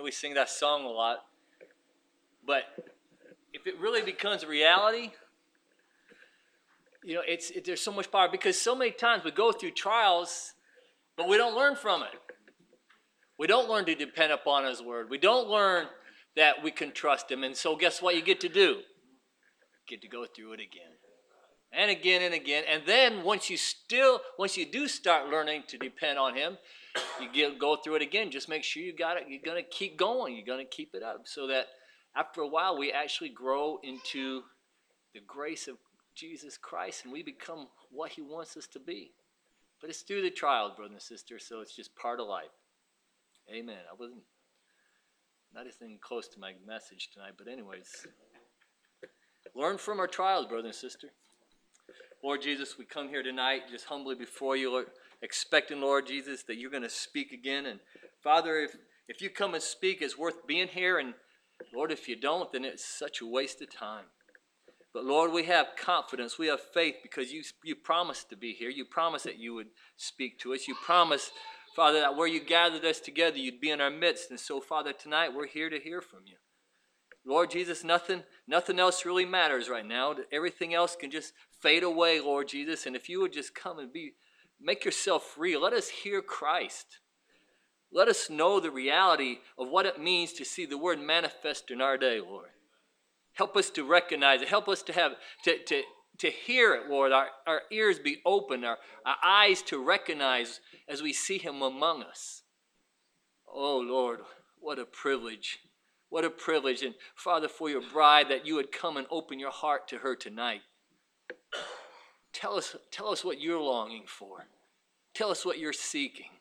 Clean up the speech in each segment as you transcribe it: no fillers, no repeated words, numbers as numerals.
we sing that song a lot. But if it really becomes a reality, you know, there's so much power, because so many times we go through trials, but we don't learn from it. We don't learn to depend upon His word. We don't learn that we can trust Him. And so guess what you get to do? You get to go through it again. And again and again. And then once you do start learning to depend on Him, you go through it again. Just make sure you got it. You're going to keep going. You're going to keep it up, so that after a while we actually grow into the grace of Jesus Christ, and we become what He wants us to be. But it's through the trials, brother and sister, so it's just part of life. Amen. I wasn't not anything close to my message tonight, but anyways, learn from our trials, brother and sister. Lord Jesus, we come here tonight just humbly before you, Lord, expecting, Lord Jesus, that you're going to speak again. And Father, if you come and speak, it's worth being here. And Lord, if you don't, then it's such a waste of time. But Lord, we have confidence, we have faith, because you promised to be here. You promised that you would speak to us. You promised, Father, that where you gathered us together, you'd be in our midst. And so, Father, tonight we're here to hear from you. Lord Jesus, nothing else really matters right now. Everything else can just fade away, Lord Jesus. And if you would just come and make yourself real. Let us hear Christ. Let us know the reality of what it means to see the word manifest in our day, Lord. Help us to recognize it. Help us to have to hear it, Lord. Our ears be open, our eyes to recognize as we see Him among us. Oh, Lord, what a privilege. What a privilege. And Father, for your bride, that you would come and open your heart to her tonight. Tell us what you're longing for. Tell us what you're seeking.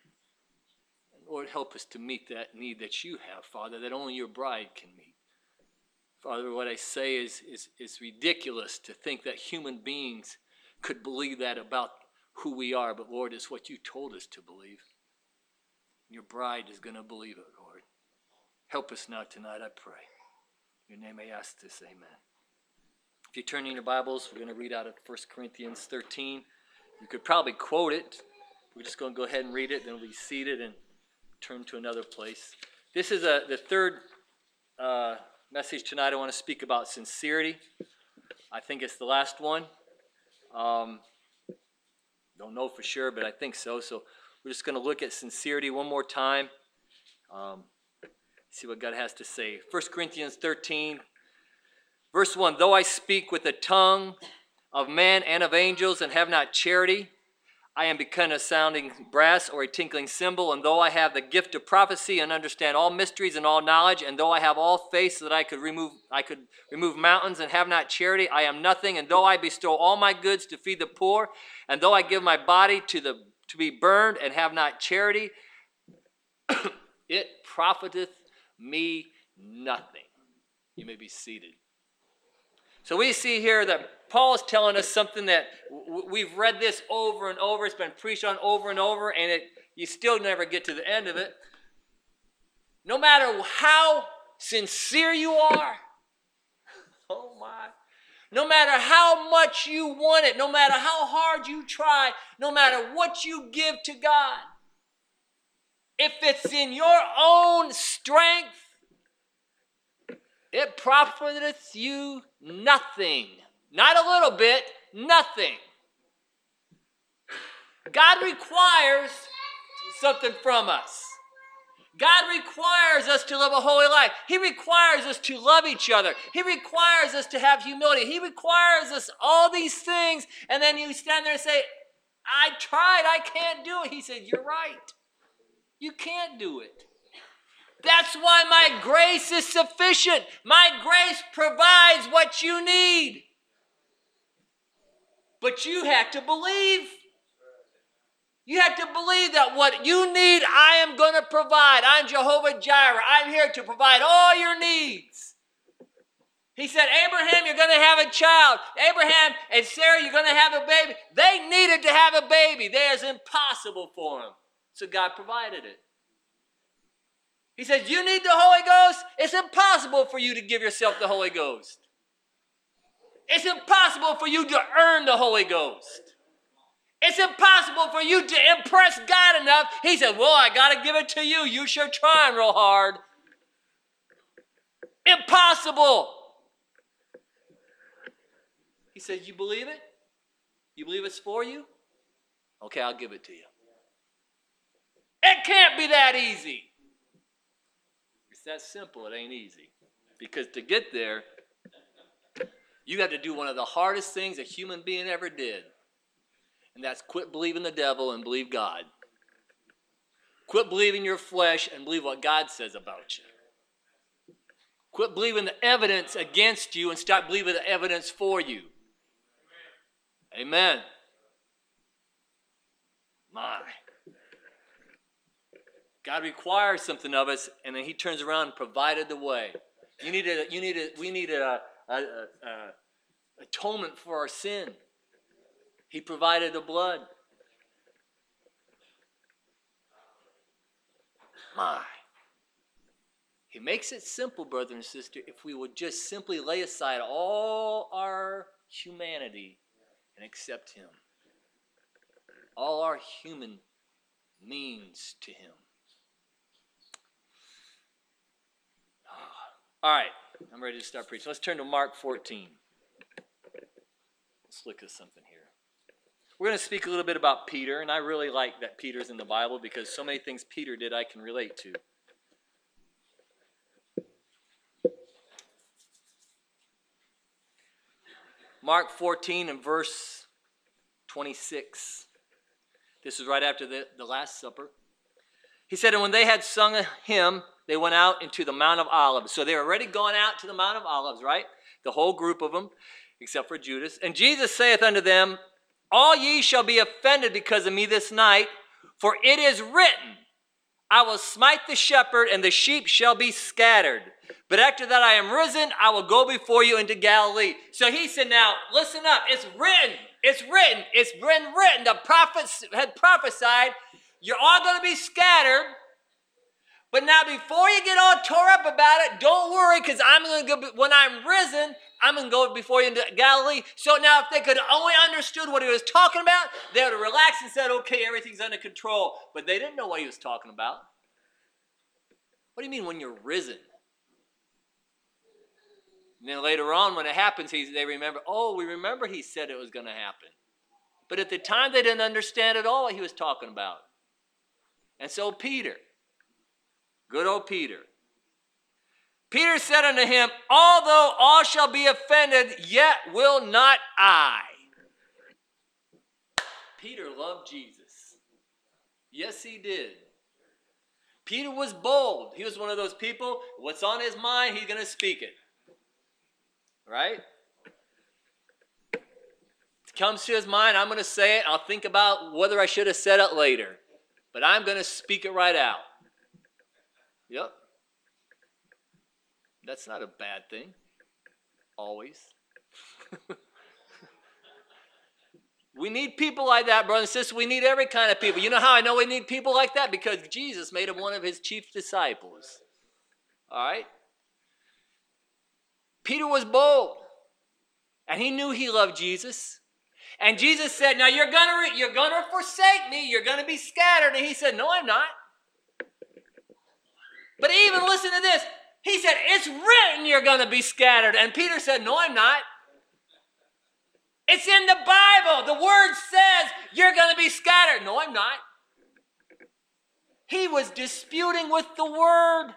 And Lord, help us to meet that need that you have, Father, that only your bride can meet. Father, what I say is ridiculous to think that human beings could believe that about who we are. But Lord, it's what you told us to believe. Your bride is going to believe it, Lord. Help us now tonight, I pray. In your name I ask this, amen. If you turn in your Bibles, we're going to read out of 1 Corinthians 13. You could probably quote it. We're just going to go ahead and read it, then we'll be seated and turn to another place. This is the third message tonight. I want to speak about sincerity. I think it's the last one. Don't know for sure, but I think so. So we're just going to look at sincerity one more time. See what God has to say. 1 Corinthians 13, verse 1. Though I speak with the tongue of men and of angels and have not charity, I am become a sounding brass or a tinkling cymbal. And though I have the gift of prophecy and understand all mysteries and all knowledge, and though I have all faith so that I could remove mountains and have not charity, I am nothing. And though I bestow all my goods to feed the poor, and though I give my body to be burned and have not charity, it profiteth me nothing. You may be seated. So we see here that Paul is telling us something that we've read this over and over. It's been preached on over and over, and you still never get to the end of it. No matter how sincere you are, oh my, no matter how much you want it, no matter how hard you try, no matter what you give to God, if it's in your own strength, it profiteth you nothing. Not a little bit, nothing. God requires something from us. God requires us to live a holy life. He requires us to love each other. He requires us to have humility. He requires us all these things, and then you stand there and say, I tried, I can't do it. He said, you're right. You can't do it. That's why my grace is sufficient. My grace provides what you need. But you have to believe. You have to believe that what you need, I am going to provide. I'm Jehovah Jireh. I'm here to provide all your needs. He said, Abraham, you're going to have a child. Abraham and Sarah, you're going to have a baby. They needed to have a baby. That is impossible for them. So God provided it. He says, you need the Holy Ghost? It's impossible for you to give yourself the Holy Ghost. It's impossible for you to earn the Holy Ghost. It's impossible for you to impress God enough. He said, well, I got to give it to you. You sure trying real hard. Impossible. He said, you believe it? You believe it's for you? Okay, I'll give it to you. It can't be that easy. It's that simple. It ain't easy. Because to get there, you got to do one of the hardest things a human being ever did. And that's quit believing the devil and believe God. Quit believing your flesh and believe what God says about you. Quit believing the evidence against you and start believing the evidence for you. Amen. My. God requires something of us, and then he turns around and provided the way. We need atonement for our sin. He provided the blood. My. He makes it simple, brother and sister, if we would just simply lay aside all our humanity and accept him. All our human means to him. All right, I'm ready to start preaching. Let's turn to Mark 14. Let's look at something here. We're going to speak a little bit about Peter, and I really like that Peter's in the Bible because so many things Peter did I can relate to. Mark 14 and verse 26. This is right after the Last Supper. He said, and when they had sung a hymn, they went out into the Mount of Olives. So they were already gone out to the Mount of Olives, right? The whole group of them, except for Judas. And Jesus saith unto them, all ye shall be offended because of me this night, for it is written, I will smite the shepherd, and the sheep shall be scattered. But after that I am risen, I will go before you into Galilee. So he said, now, listen up. It's written. It's written. It's been written. The prophets had prophesied. You're all going to be scattered. But now before you get all tore up about it, don't worry, because I'm going to go, when I'm risen, I'm going to go before you into Galilee. So now if they could only understood what he was talking about, they would have relaxed and said, okay, everything's under control. But they didn't know what he was talking about. What do you mean when you're risen? And then later on when it happens, they remember, oh, we remember he said it was going to happen. But at the time they didn't understand at all what he was talking about. And so Peter, good old Peter. Peter said unto him, although all shall be offended, yet will not I. Peter loved Jesus. Yes, he did. Peter was bold. He was one of those people, what's on his mind, he's going to speak it. Right? It comes to his mind, I'm going to say it. I'll think about whether I should have said it later. But I'm going to speak it right out. Yep. That's not a bad thing. Always. We need people like that, brothers and sisters. We need every kind of people. You know how I know we need people like that? Because Jesus made him one of his chief disciples. All right? Peter was bold. And he knew he loved Jesus. And Jesus said, now you're gonna forsake me. You're going to be scattered. And he said, no, I'm not. But even listen to this. He said, it's written you're going to be scattered. And Peter said, no, I'm not. It's in the Bible. The word says you're going to be scattered. No, I'm not. He was disputing with the word.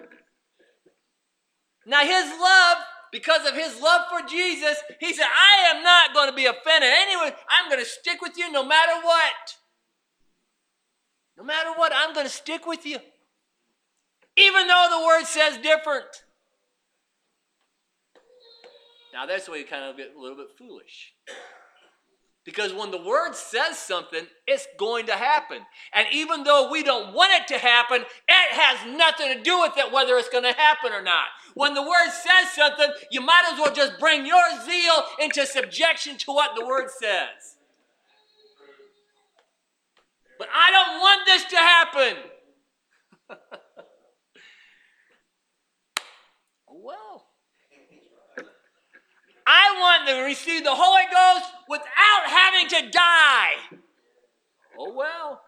Now his love, because of his love for Jesus, he said, I am not going to be offended. Anyway, I'm going to stick with you no matter what. No matter what, I'm going to stick with you. Even though the word says different. Now that's where you kind of get a little bit foolish. Because when the word says something, it's going to happen. And even though we don't want it to happen, it has nothing to do with it whether it's going to happen or not. When the word says something, you might as well just bring your zeal into subjection to what the word says. But I don't want this to happen. Well, I want to receive the Holy Ghost without having to die. Oh, well.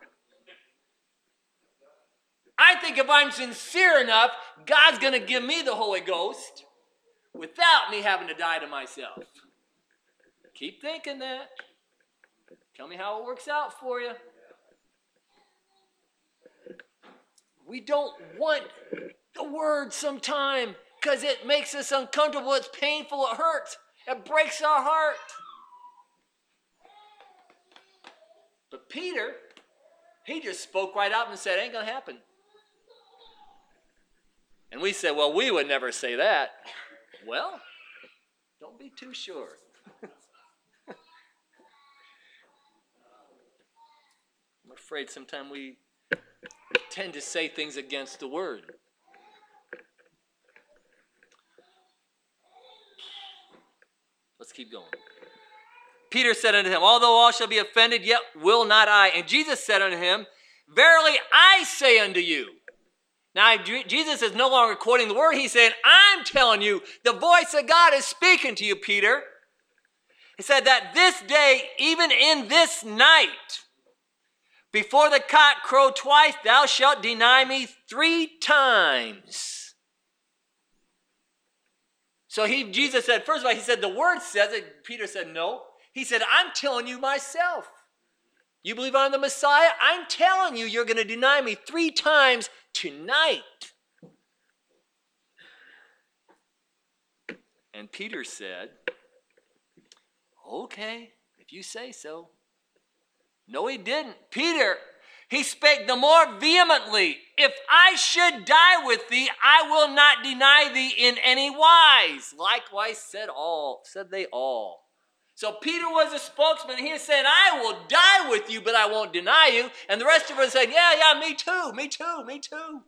I think if I'm sincere enough, God's going to give me the Holy Ghost. without me having to die to myself. Keep thinking that. Tell me how it works out for you. We don't want the word sometime because it makes us uncomfortable. It's painful. It hurts. It breaks our heart. But Peter, he just spoke right out and said, it ain't going to happen. And we said, well, we would never say that. Well, don't be too sure. I'm afraid sometimes we tend to say things against the word. Let's keep going. Peter said unto him, although all shall be offended, yet will not I. And Jesus said unto him, verily I say unto you. Now, Jesus is no longer quoting the word. He's saying, I'm telling you, the voice of God is speaking to you, Peter. He said that this day, even in this night, before the cock crow twice, thou shalt deny me 3 times. So Jesus said, first of all, he said, the word says it. Peter said, no. He said, I'm telling you myself. You believe I'm the Messiah? I'm telling you, you're going to deny me 3 times tonight. And Peter said, okay, if you say so. No, he didn't. Peter, he spake the more vehemently, if I should die with thee, I will not deny thee in any wise. Likewise said they all. So Peter was a spokesman. He said, I will die with you, but I won't deny you. And the rest of us said, yeah, me too.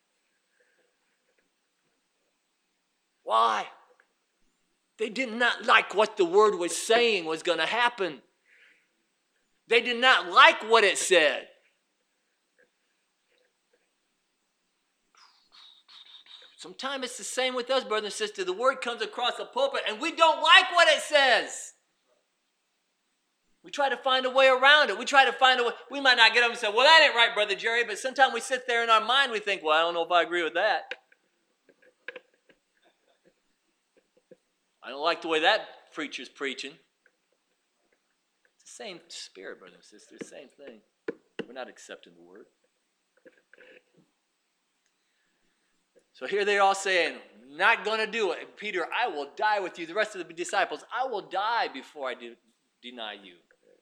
Why? They did not like what the word was saying was going to happen. They did not like what it said. Sometimes it's the same with us, brothers and sisters. The word comes across the pulpit and we don't like what it says. We try to find a way around it. We might not get up and say, well, that ain't right, Brother Jerry. But sometimes we sit there in our mind, we think, well, I don't know if I agree with that. I don't like the way that preacher's preaching. It's the same spirit, brothers and sisters, same thing. We're not accepting the word. So here they're all saying, not going to do it. And Peter, I will die with you. The rest of the disciples, I will die before I deny you.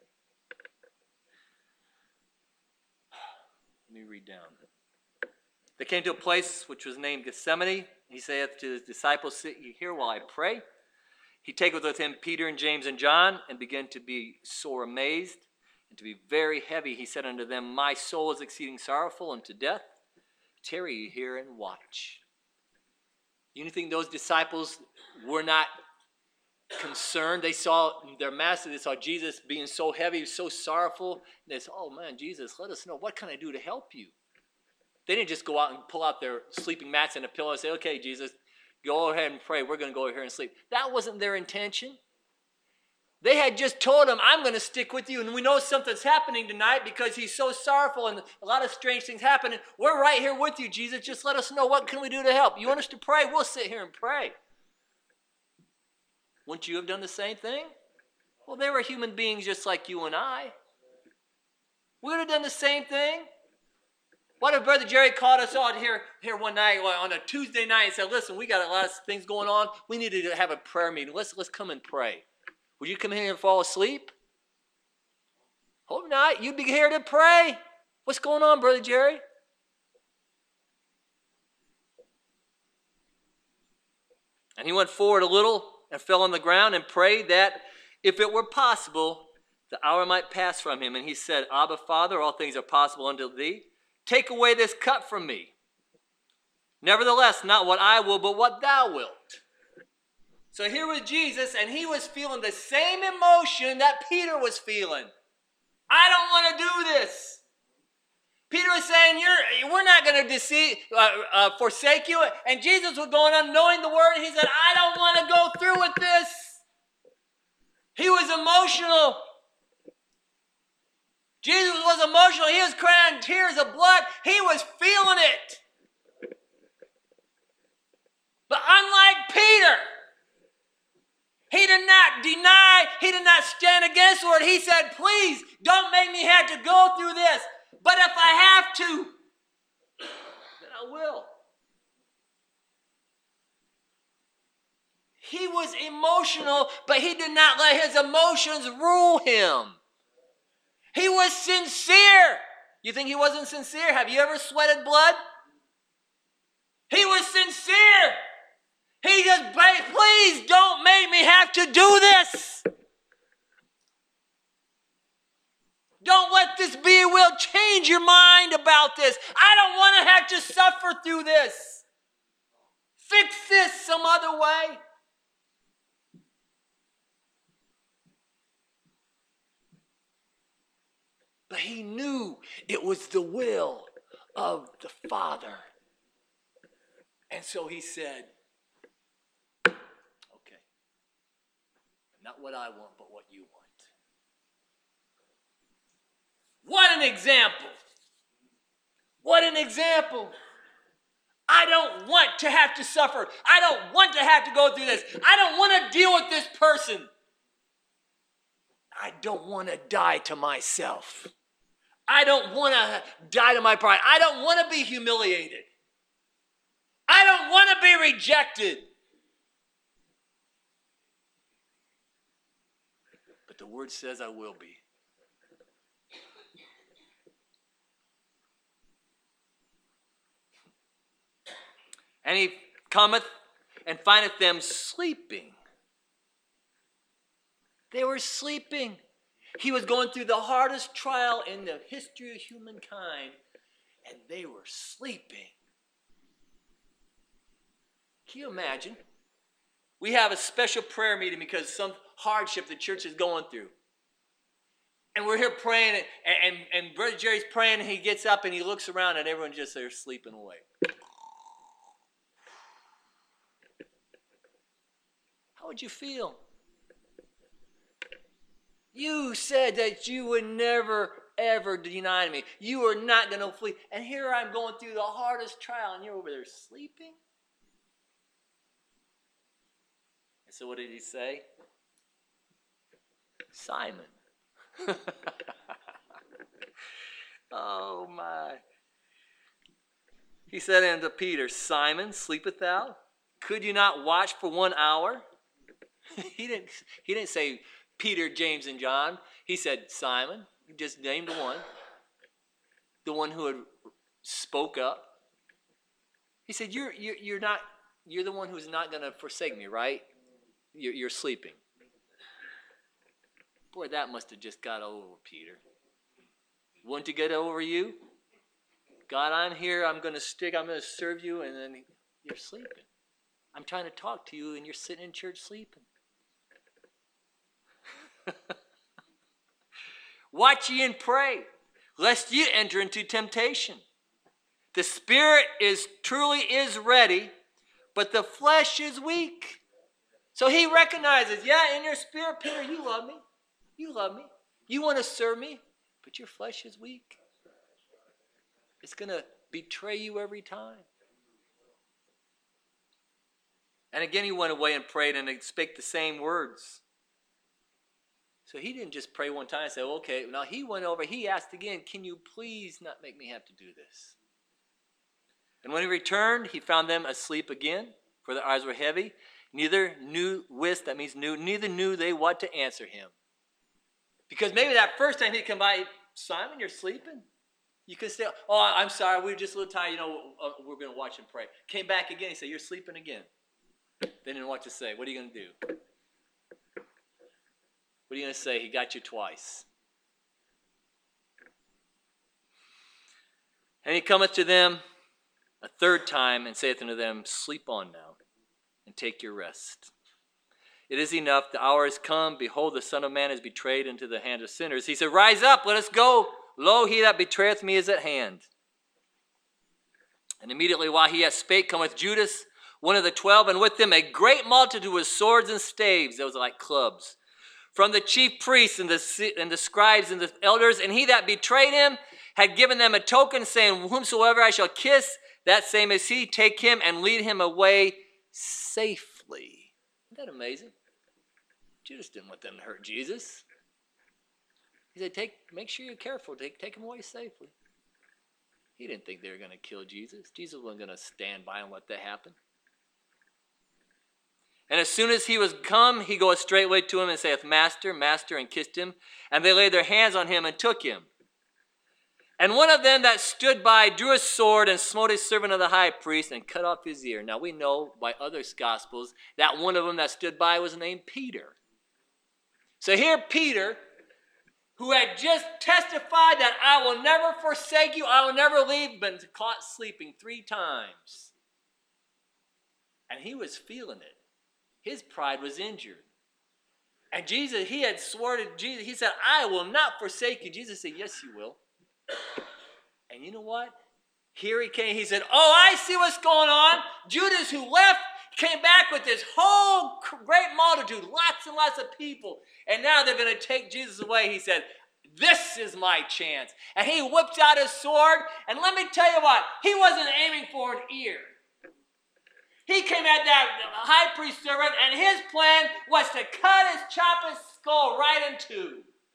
Let me read down. They came to a place which was named Gethsemane. He saith to his disciples, sit ye here while I pray. He taketh with him Peter and James and John, and began to be sore amazed, and to be very heavy. He said unto them, my soul is exceeding sorrowful unto death. Tarry ye here and watch. You think those disciples were not concerned? They saw their master, they saw Jesus being so heavy, so sorrowful. And they said, oh man, Jesus, let us know. What can I do to help you? They didn't just go out and pull out their sleeping mats and a pillow and say, okay, Jesus, go ahead and pray. We're going to go over here and sleep. That wasn't their intention. They had just told him, I'm going to stick with you. And we know something's happening tonight because he's so sorrowful and a lot of strange things happening. We're right here with you, Jesus. Just let us know, what can we do to help? You want us to pray? We'll sit here and pray. Wouldn't you have done the same thing? Well, they were human beings just like you and I. We would have done the same thing. What if Brother Jerry called us out here one night on a Tuesday night and said, listen, we got a lot of things going on. We need to have a prayer meeting. Let's come and pray. Would you come in here and fall asleep? Hope not. You'd be here to pray. What's going on, Brother Jerry? And he went forward a little and fell on the ground and prayed that if it were possible, the hour might pass from him. And he said, Abba, Father, all things are possible unto thee. Take away this cup from me. Nevertheless, not what I will, but what thou wilt. So here was Jesus, and he was feeling the same emotion that Peter was feeling. I don't want to do this. Peter was saying, we're not going to forsake you. And Jesus was going on knowing the word. And he said, I don't want to go through with this. He was emotional. Jesus was emotional. He was crying tears of blood. He was feeling it. But unlike Peter, did not deny, he did not stand against the word. He said, please don't make me have to go through this. But if I have to, then I will. He was emotional, but he did not let his emotions rule him. He was sincere. You think he wasn't sincere? Have you ever sweated blood? He was sincere. He just begged, please don't make me have to do this. Don't let this be a will. Change your mind about this. I don't want to have to suffer through this. Fix this some other way. But he knew it was the will of the Father. And so he said, okay, not what I want, but what you want. What an example. What an example. I don't want to have to suffer. I don't want to have to go through this. I don't want to deal with this person. I don't want to die to myself. I don't want to die to my pride. I don't want to be humiliated. I don't want to be rejected. But the word says I will be. And he cometh and findeth them sleeping. They were sleeping. He was going through the hardest trial in the history of humankind, and they were sleeping. Can you imagine? We have a special prayer meeting because some hardship the church is going through. And we're here praying, and Brother Jerry's praying, and he gets up and he looks around, and everyone's just there sleeping away. How would you feel? You said that you would never, ever deny me. You were not going to flee. And here I'm going through the hardest trial, and you're over there sleeping? And so what did he say? Simon. Oh, my. He said unto Peter, Simon, sleepeth thou? Could you not watch for 1 hour? He didn't say Peter, James, and John. He said Simon. He just named one. The one who had spoke up. He said, you're the one who's not going to forsake me, right? You're sleeping. Boy, that must have just got over Peter. Want to get over you? God, I'm here. I'm going to serve you, and then you're sleeping. I'm trying to talk to you, and you're sitting in church sleeping. Watch ye and pray, lest ye enter into temptation. The spirit truly is ready, but the flesh is weak. So he recognizes, yeah, in your spirit, Peter, you love me. You love me. You want to serve me, but your flesh is weak. It's going to betray you every time. And again, he went away and prayed and spake the same words. So he didn't just pray one time and say, okay. Now he went over, he asked again, can you please not make me have to do this? And when he returned, he found them asleep again, for their eyes were heavy. Neither knew they what to answer him. Because maybe that first time he'd come by, Simon, you're sleeping? You could say, oh, I'm sorry, we were just a little tired, we're going to watch and pray. Came back again, he said, you're sleeping again. They didn't know what to say. What are you going to do? What are you going to say? He got you twice. And he cometh to them a third time and saith unto them, sleep on now, and take your rest. It is enough, the hour is come. Behold, the Son of Man is betrayed into the hand of sinners. He said, rise up, let us go. Lo, he that betrayeth me is at hand. And immediately while he yet spake, cometh Judas, one of the 12, and with them a great multitude with swords and staves, those are like clubs, from the chief priests and the scribes and the elders. And he that betrayed him had given them a token, saying, whomsoever I shall kiss, that same is he. Take him and lead him away safely. Isn't that amazing? Judas didn't want them to hurt Jesus. He said, make sure you're careful. Take him away safely. He didn't think they were going to kill Jesus. Jesus wasn't going to stand by and let that happen. And as soon as he was come, he goeth straightway to him and saith, Master, Master, and kissed him. And they laid their hands on him and took him. And one of them that stood by drew a sword and smote a servant of the high priest and cut off his ear. Now we know by other gospels that one of them that stood by was named Peter. So here Peter, who had just testified that I will never forsake you, I will never leave, been caught sleeping 3 times. And he was feeling it. His pride was injured. And Jesus, he had sworn to Jesus, he said, I will not forsake you. Jesus said, yes, you will. And you know what? Here he came. He said, oh, I see what's going on. Judas, who left, came back with this whole great multitude, lots and lots of people. And now they're going to take Jesus away. He said, this is my chance. And he whips out his sword. And let me tell you what, he wasn't aiming for an ear. He came at that high priest servant, and his plan was to chop his skull right in 2.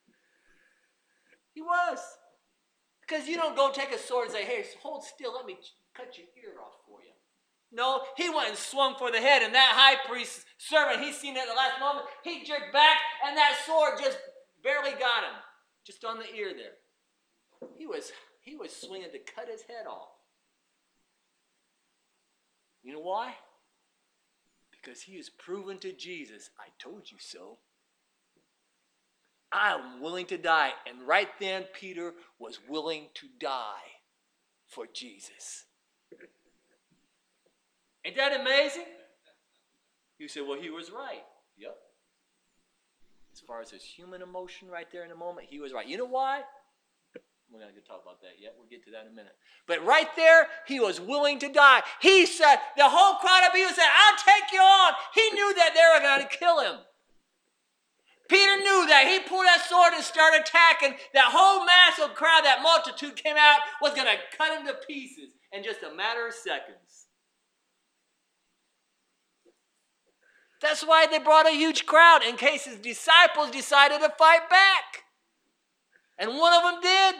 He was. Because you don't go take a sword and say, hey, hold still, let me cut your ear off for you. No, he went and swung for the head, and that high priest servant, he seen it at the last moment, he jerked back, and that sword just barely got him, just on the ear there. He was swinging to cut his head off. You know why? Because he has proven to Jesus, I told you so. I am willing to die. And right then, Peter was willing to die for Jesus. Ain't that amazing? You say, well, he was right. Yep. As far as his human emotion right there in the moment, he was right. You know why? We're not going to talk about that yet. We'll get to that in a minute. But right there, he was willing to die. He said, the whole crowd of people said, I'll take you on. He knew that they were going to kill him. Peter knew that. He pulled that sword and started attacking. That whole massive crowd, that multitude came out, was going to cut him to pieces in just a matter of seconds. That's why they brought a huge crowd, in case his disciples decided to fight back. And one of them did.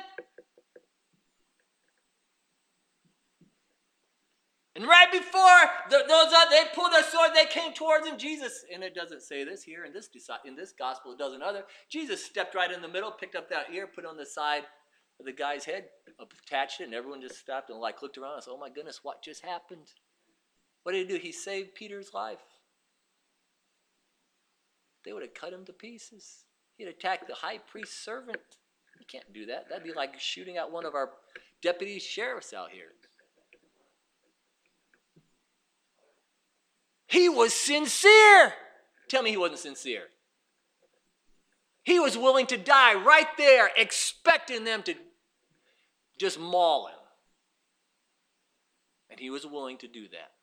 And right before they pulled their sword, they came towards him. Jesus, and it doesn't say this here in this gospel, it doesn't other. Jesus stepped right in the middle, picked up that ear, put it on the side of the guy's head, attached it, and everyone just stopped and looked around and said, oh my goodness, what just happened? What did he do? He saved Peter's life. They would have cut him to pieces. He'd attacked the high priest's servant. You can't do that. That'd be like shooting at one of our deputy sheriffs out here. He was sincere. Tell me he wasn't sincere. He was willing to die right there, expecting them to just maul him. And he was willing to do that.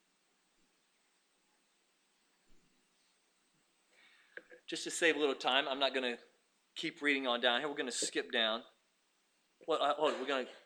Just to save a little time, I'm not going to keep reading on down here. We're going to skip down. We're going to...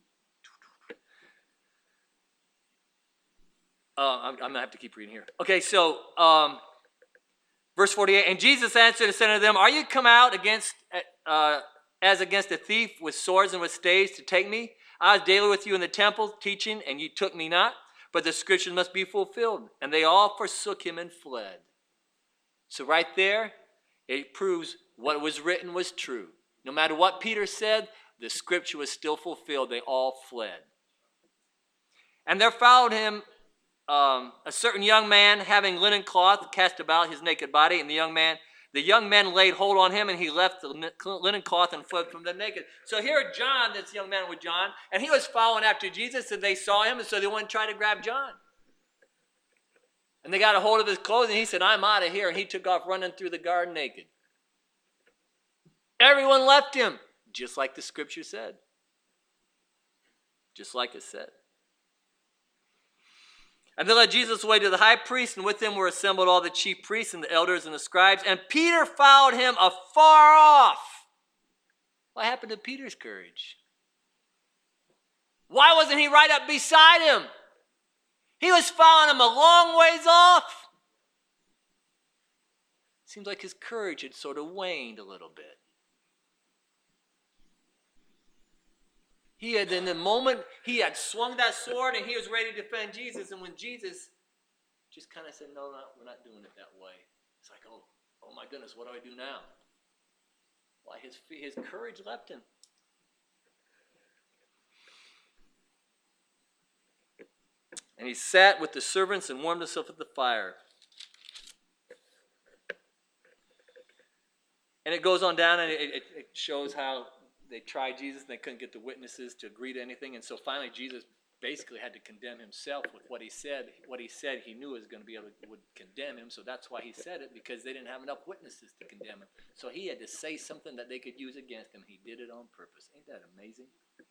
I'm going to have to keep reading here. Okay, so verse 48, and Jesus answered and said unto them, are you come out as against a thief with swords and with staves to take me? I was daily with you in the temple teaching, and you took me not. But the scriptures must be fulfilled. And they all forsook him and fled. So right there, it proves what was written was true. No matter what Peter said, the scripture was still fulfilled. They all fled. And there followed him a certain young man having linen cloth cast about his naked body, and the young man laid hold on him, and he left the linen cloth and fled from them naked. So here John, this young man with John, and he was following after Jesus, and they saw him, and so they went to try to grab John. And they got a hold of his clothes, and he said, I'm out of here, and he took off running through the garden naked. Everyone left him, just like the scripture said. Just like it said. And they led Jesus away to the high priest, and with him were assembled all the chief priests and the elders and the scribes. And Peter followed him afar off. What happened to Peter's courage? Why wasn't he right up beside him? He was following him a long ways off. Seems like his courage had sort of waned a little bit. He had, in the moment, he had swung that sword and he was ready to defend Jesus. And when Jesus just kind of said, no, we're not doing it that way. It's like, oh my goodness, what do I do now? Why, his courage left him. And he sat with the servants and warmed himself at the fire. And it goes on down and it shows how they tried Jesus and they couldn't get the witnesses to agree to anything. And so finally Jesus basically had to condemn himself with what he said. What he said he knew was going to be able to would condemn him. So that's why he said it, because they didn't have enough witnesses to condemn him. So he had to say something that they could use against him. He did it on purpose. Ain't that amazing?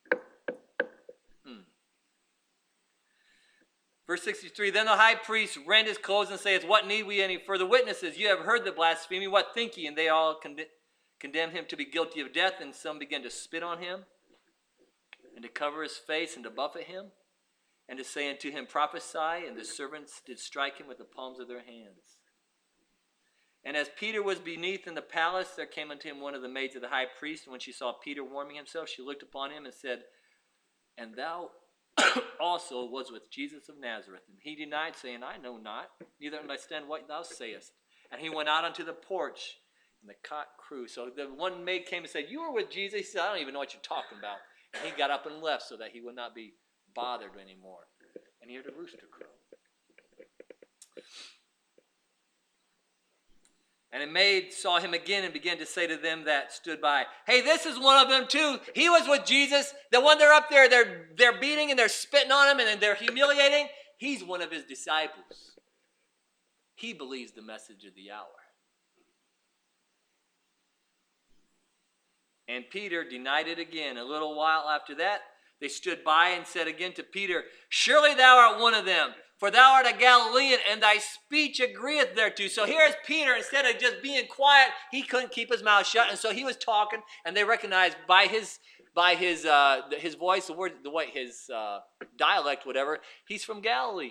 Verse 63, then the high priest rent his clothes and saith, what need we any further witnesses? You have heard the blasphemy. What think ye? And they all condemn him to be guilty of death. And some began to spit on him, and to cover his face, and to buffet him, and to say unto him, prophesy. And the servants did strike him with the palms of their hands. And as Peter was beneath in the palace, there came unto him one of the maids of the high priest. And when she saw Peter warming himself, she looked upon him and said, and thou also was with Jesus of Nazareth. And he denied, saying, I know not, neither understand what thou sayest. And he went out unto the porch, and the cock crew. So the one maid came and said, you were with Jesus? He said, I don't even know what you're talking about. And he got up and left so that he would not be bothered anymore. And he heard a rooster crow. And a maid saw him again and began to say to them that stood by, hey, this is one of them too. He was with Jesus. The one they're up there, they're beating and they're spitting on him and they're humiliating. He's one of his disciples. He believes the message of the hour. And Peter denied it again. A little while after that, they stood by and said again to Peter, surely thou art one of them, for thou art a Galilean, and thy speech agreeth thereto. So here's Peter. Instead of just being quiet, he couldn't keep his mouth shut, and so he was talking, and they recognized by his voice, the word, the way his dialect, whatever, he's from Galilee.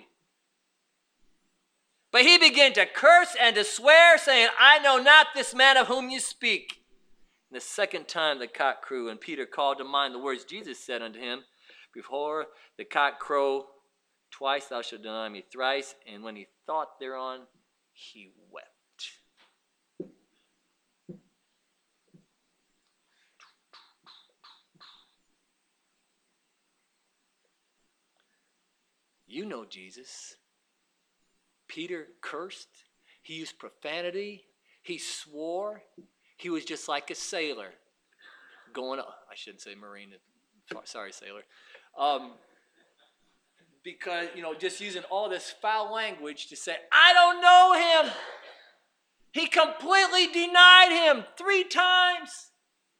But he began to curse and to swear, saying, I know not this man of whom you speak. And the second time the cock crew, and Peter called to mind the words Jesus said unto him, before the cock crow twice thou shalt deny me thrice. And when he thought thereon, he wept. You know Jesus. Peter cursed. He used profanity. He swore. He was just like a sailor going up. I shouldn't say marine. Sorry, sailor. Because, just using all this foul language to say, I don't know him. He completely denied him 3 times.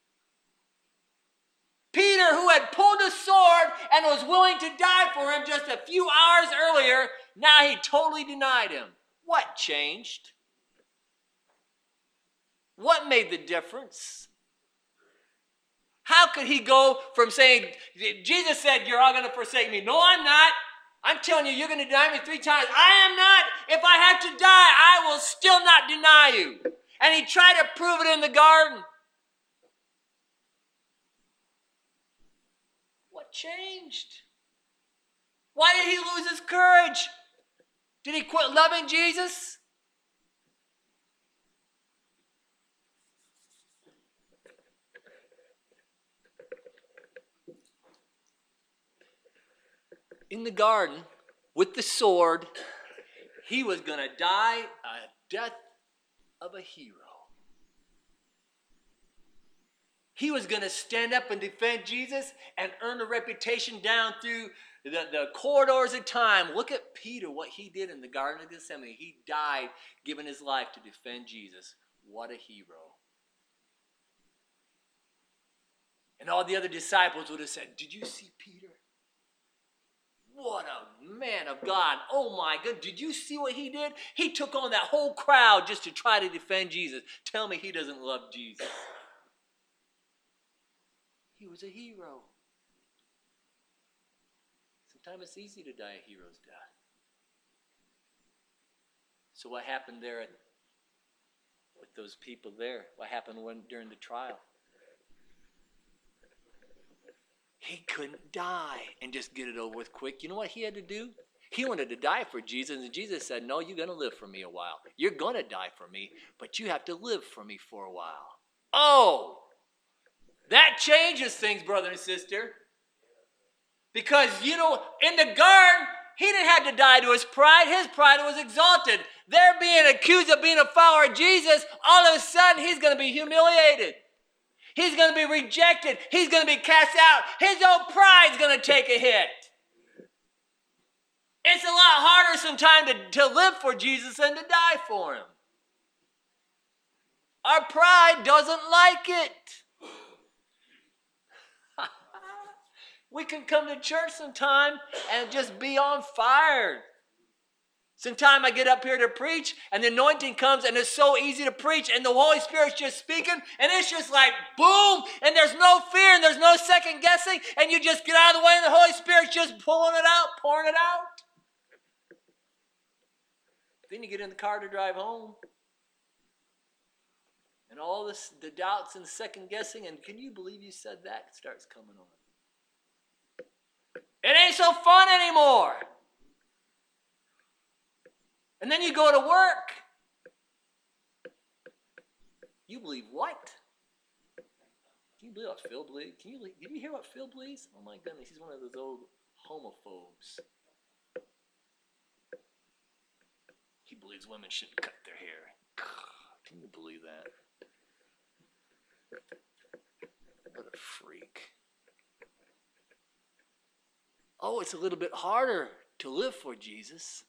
Peter, who had pulled a sword and was willing to die for him just a few hours earlier, now he totally denied him. What changed? What made the difference? How could he go from saying, Jesus said, you're all going to forsake me. No, I'm not. I'm telling you, you're going to deny me 3 times. I am not. If I have to die, I will still not deny you. And he tried to prove it in the garden. What changed? Why did he lose his courage? Did he quit loving Jesus? In the garden, with the sword, he was going to die a death of a hero. He was going to stand up and defend Jesus and earn a reputation down through the corridors of time. Look at Peter, what he did in the Garden of Gethsemane. He died giving his life to defend Jesus. What a hero. And all the other disciples would have said, did you see Peter? What a man of God. Oh my God. Did you see what he did? He took on that whole crowd just to try to defend Jesus. Tell me he doesn't love Jesus. He was a hero. Sometimes it's easy to die a hero's death. So what happened there at with those people there. What happened during the trial? He couldn't die and just get it over with quick. You know what he had to do? He wanted to die for Jesus, and Jesus said, no, you're going to live for me a while. You're going to die for me, but you have to live for me for a while. Oh, that changes things, brother and sister. Because, in the garden, he didn't have to die to his pride. His pride was exalted. They're being accused of being a follower of Jesus. All of a sudden, he's going to be humiliated. He's going to be rejected. He's going to be cast out. His own pride's going to take a hit. It's a lot harder sometimes to live for Jesus than to die for him. Our pride doesn't like it. We can come to church sometime and just be on fire. Sometime I get up here to preach and the anointing comes and it's so easy to preach and the Holy Spirit's just speaking and it's just like boom and there's no fear and there's no second guessing and you just get out of the way and the Holy Spirit's just pulling it out, pouring it out. Then you get in the car to drive home and all this, the doubts and second guessing and can you believe you said that? It starts coming on. It ain't so fun anymore. And then you go to work. You believe what? Can you believe what Phil believes? Did you hear what Phil believes? Oh my goodness, he's one of those old homophobes. He believes women shouldn't cut their hair. Can you believe that? What a freak. Oh, it's a little bit harder to live for Jesus.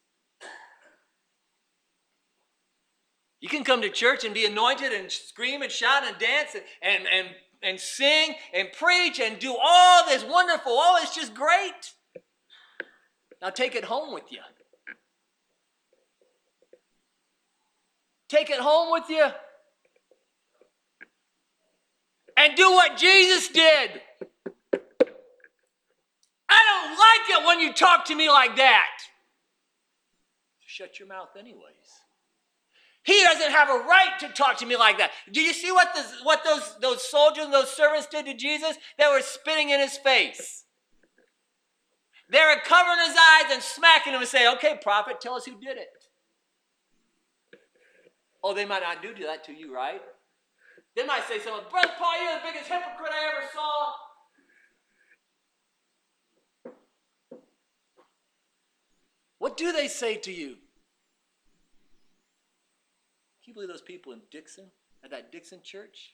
You can come to church and be anointed and scream and shout and dance and sing and preach and do all this wonderful. Oh, it's just great. Now take it home with you. Take it home with you. And do what Jesus did. I don't like it when you talk to me like that. Shut your mouth anyways. He doesn't have a right to talk to me like that. Do you see what those soldiers and those servants did to Jesus? They were spitting in his face. They were covering his eyes and smacking him and saying, okay, prophet, tell us who did it. Oh, they might not do that to you, right? They might say something, Brother Paul, you're the biggest hypocrite I ever saw. What do they say to you? Can you believe those people in Dixon, at that Dixon church?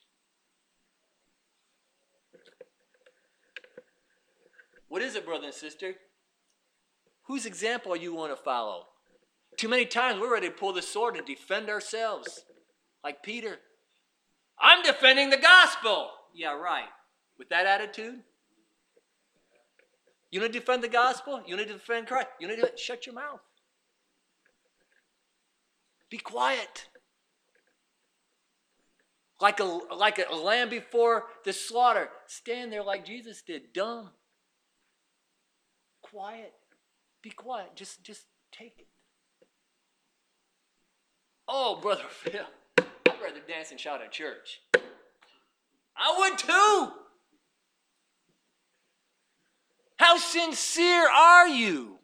What is it, brother and sister? Whose example are you want to follow? Too many times we're ready to pull the sword and defend ourselves. Like Peter. I'm defending the gospel. Yeah, right. With that attitude? You want to defend the gospel? You want to defend Christ? You need to shut your mouth. Be quiet. Like a lamb before the slaughter. Stand there like Jesus did. Dumb. Quiet. Be quiet. Just take it. Oh, Brother Phil. I'd rather dance and shout at church. I would too. How sincere are you?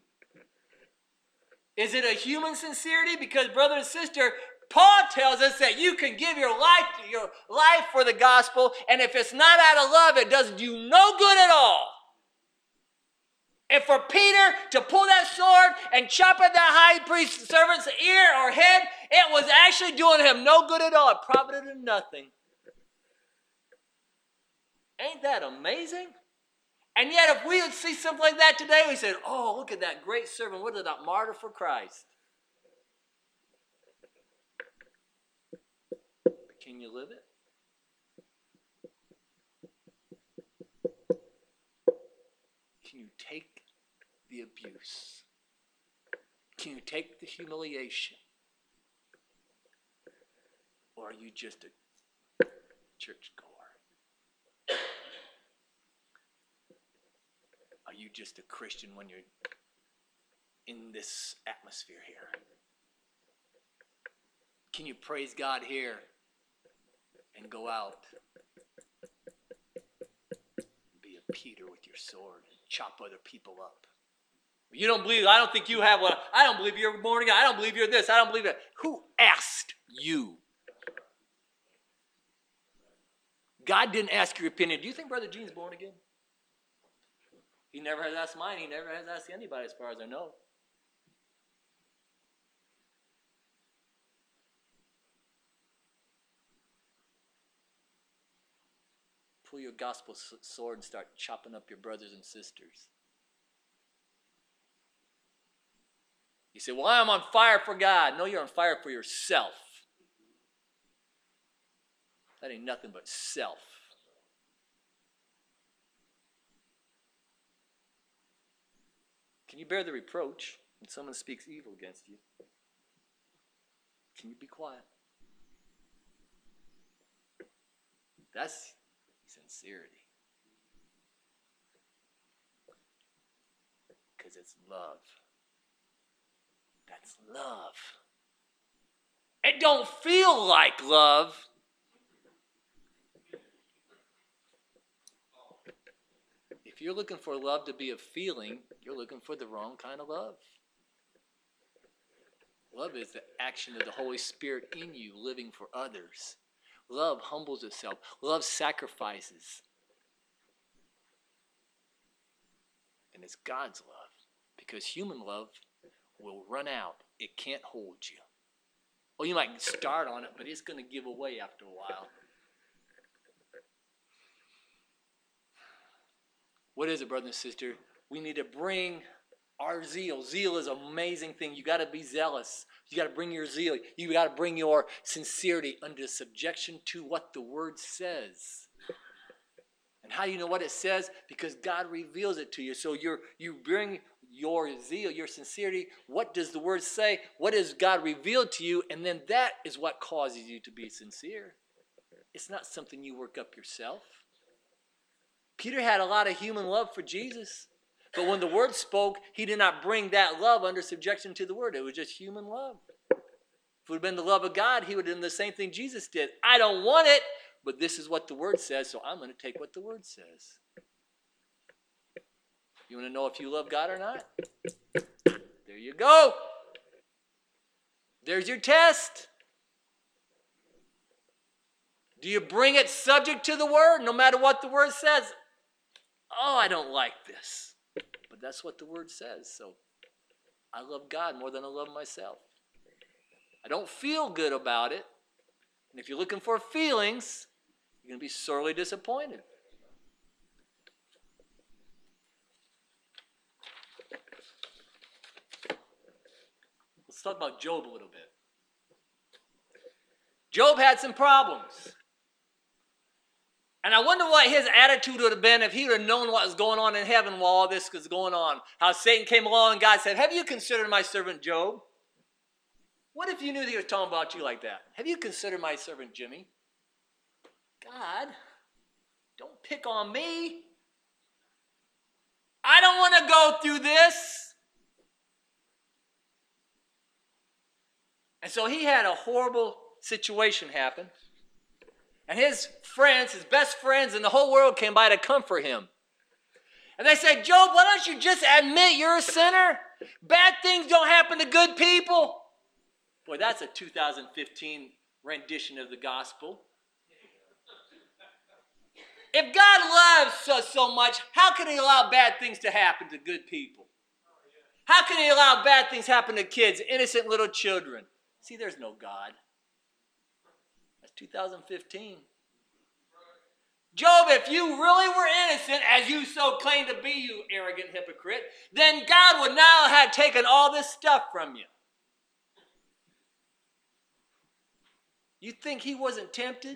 Is it a human sincerity? Because brother and sister, Paul tells us that you can give your life for the gospel, and if it's not out of love, it does you no good at all. And for Peter to pull that sword and chop at that high priest servant's ear or head, it was actually doing him no good at all. It profited him nothing. Ain't that amazing? And yet if we would see something like that today, we said, oh, look at that great servant. What is that martyr for Christ? Can you live it? Can you take the abuse? Can you take the humiliation? Or are you just a churchgoer? Are you just a Christian when you're in this atmosphere here? Can you praise God here and go out. Be a Peter with your sword and chop other people up. You don't believe, I don't think you have one. I don't believe you're born again. I don't believe you're this. I don't believe that. Who asked you? God didn't ask your opinion. Do you think Brother Gene's born again? He never has asked mine. He never has asked anybody as far as I know. Pull your gospel sword and start chopping up your brothers and sisters. You say, well, I'm on fire for God. No, you're on fire for yourself. That ain't nothing but self. Can you bear the reproach when someone speaks evil against you? Can you be quiet? That's sincerity. Because it's love. That's love. It don't feel like love. If you're looking for love to be a feeling, you're looking for the wrong kind of love. Love is the action of the Holy Spirit in you, living for others. Love humbles itself. Love sacrifices. And it's God's love. Because human love will run out. It can't hold you. Well, you might start on it, but it's going to give away after a while. What is it, brother and sister? We need to bring our zeal. Zeal is an amazing thing. You got to be zealous. You got to bring your zeal. You got to bring your sincerity under subjection to what the Word says. And how do you know what it says? Because God reveals it to you. So you bring your zeal, your sincerity. What does the Word say? What has God revealed to you? And then that is what causes you to be sincere. It's not something you work up yourself. Peter had a lot of human love for Jesus. But when the Word spoke, he did not bring that love under subjection to the Word. It was just human love. If it would have been the love of God, he would have done the same thing Jesus did. I don't want it, but this is what the Word says, so I'm going to take what the Word says. You want to know if you love God or not? There you go. There's your test. Do you bring it subject to the Word, no matter what the Word says? Oh, I don't like this. But that's what the Word says. So I love God more than I love myself. I don't feel good about it. And if you're looking for feelings, you're going to be sorely disappointed. Let's talk about Job a little bit. Job had some problems. And I wonder what his attitude would have been if he would have known what was going on in heaven while all this was going on. How Satan came along and God said, have you considered my servant Job? What if you knew that he was talking about you like that? Have you considered my servant Jimmy? God, don't pick on me. I don't want to go through this. And so he had a horrible situation happen. And his friends, his best friends in the whole world came by to comfort him. And they said, Job, why don't you just admit you're a sinner? Bad things don't happen to good people. Boy, that's a 2015 rendition of the gospel. If God loves us so much, how can he allow bad things to happen to good people? How can he allow bad things to happen to kids, innocent little children? See, there's no God. That's 2015. Job, if you really were innocent, as you so claim to be, you arrogant hypocrite, then God would now have taken all this stuff from you. You think he wasn't tempted?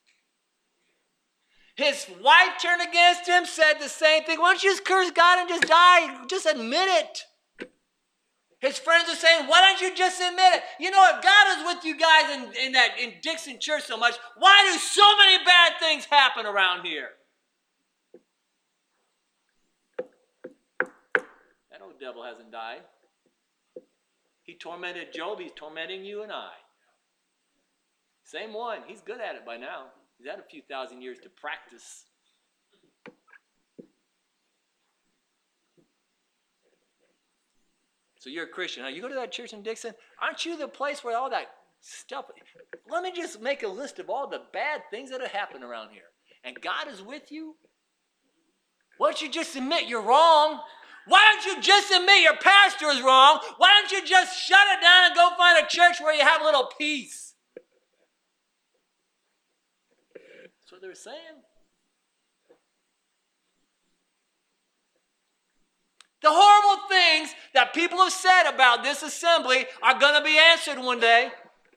His wife turned against him, said the same thing. Why don't you just curse God and just die? Just admit it. His friends are saying, why don't you just admit it? You know, if God is with you guys in Dixon Church so much, why do so many bad things happen around here? That old devil hasn't died. He tormented Job. He's tormenting you and I. Same one. He's good at it by now. He's had a few thousand years to practice. So you're a Christian. Huh? You go to that church in Dixon, aren't you the place where all that stuff... Let me just make a list of all the bad things that have happened around here. And God is with you? Why don't you just admit you're wrong? Why don't you just admit your pastor is wrong? Why don't you just shut it down and go find a church where you have a little peace? That's what they're saying. The horrible things that people have said about this assembly are going to be answered one day.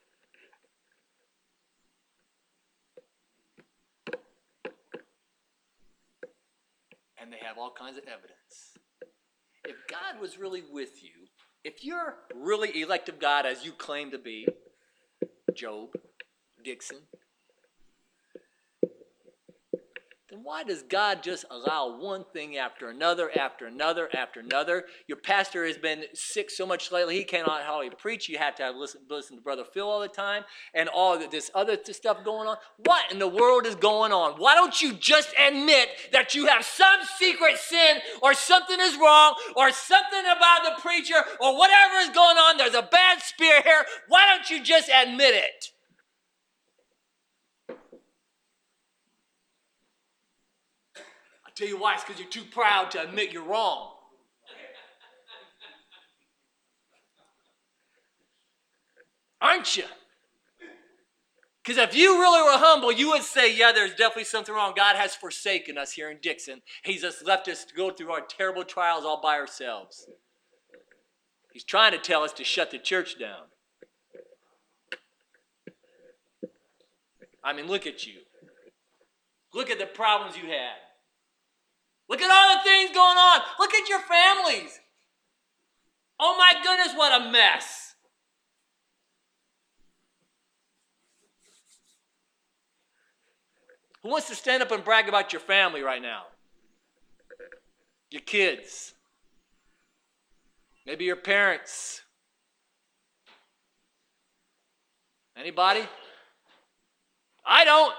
And they have all kinds of evidence. If God was really with you, if you're really elect of God as you claim to be, Job, Dixon, then why does God just allow one thing after another, after another, after another? Your pastor has been sick so much lately, he cannot hardly preach. You have to listen to Brother Phil all the time, and all this other stuff going on. What in the world is going on? Why don't you just admit that you have some secret sin, or something is wrong, or something about the preacher, or whatever is going on? There's a bad spirit here. Why don't you just admit it? Tell you why, it's because you're too proud to admit you're wrong. Aren't you? Because if you really were humble, you would say, yeah, there's definitely something wrong. God has forsaken us here in Dixon. He's just left us to go through our terrible trials all by ourselves. He's trying to tell us to shut the church down. I mean, look at you. Look at the problems you had. Look at all the things going on. Look at your families. Oh my goodness, what a mess. Who wants to stand up and brag about your family right now? Your kids. Maybe your parents. Anybody? I don't.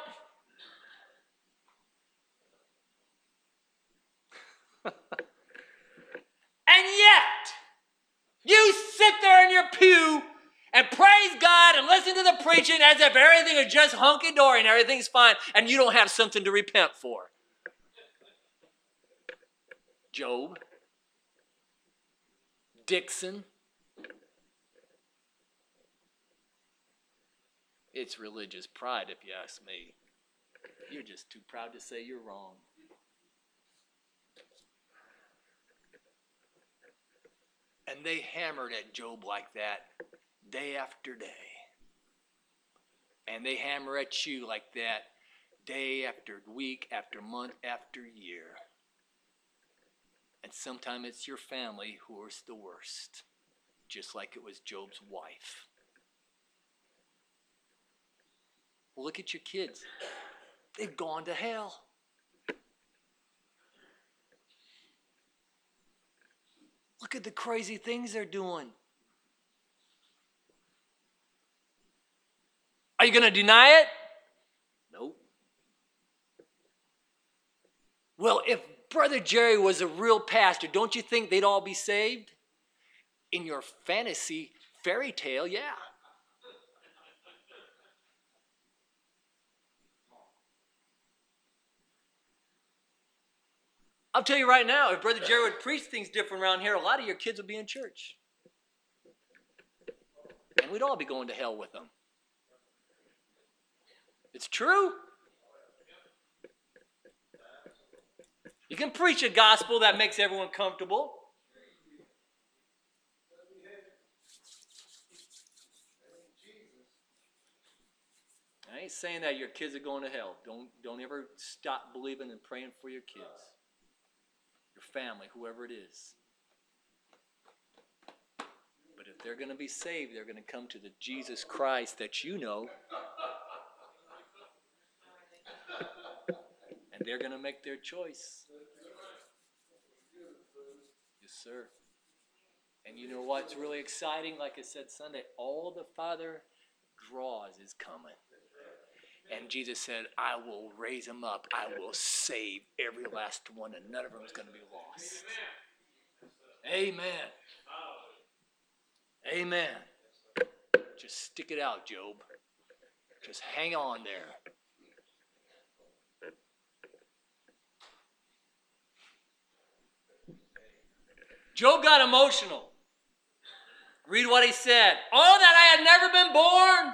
And yet, you sit there in your pew and praise God and listen to the preaching as if everything is just hunky-dory and everything's fine, and you don't have something to repent for. Job, Dixon. It's religious pride, if you ask me. You're just too proud to say you're wrong. And they hammered at Job like that day after day. And they hammer at you like that day after week, after month, after year. And sometimes it's your family who is the worst, just like it was Job's wife. Well, look at your kids. They've gone to hell. Look at the crazy things they're doing. Are you going to deny it? Nope. Well, if Brother Jerry was a real pastor, don't you think they'd all be saved? In your fantasy fairy tale, yeah. I'll tell you right now, if Brother Jerry would preach things different around here, a lot of your kids would be in church. And we'd all be going to hell with them. It's true. You can preach a gospel that makes everyone comfortable. I ain't saying that your kids are going to hell. Don't ever stop believing and praying for your kids. Your family, whoever it is. But if they're going to be saved, they're going to come to the Jesus Christ that you know. And they're going to make their choice. Yes, sir. And you know what's really exciting? Like I said Sunday, all the Father draws is coming. And Jesus said, I will raise them up. I will save every last one, and none of them is going to be lost. Amen. Amen. Just stick it out, Job. Just hang on there. Job got emotional. Read what he said. Oh, that I had never been born.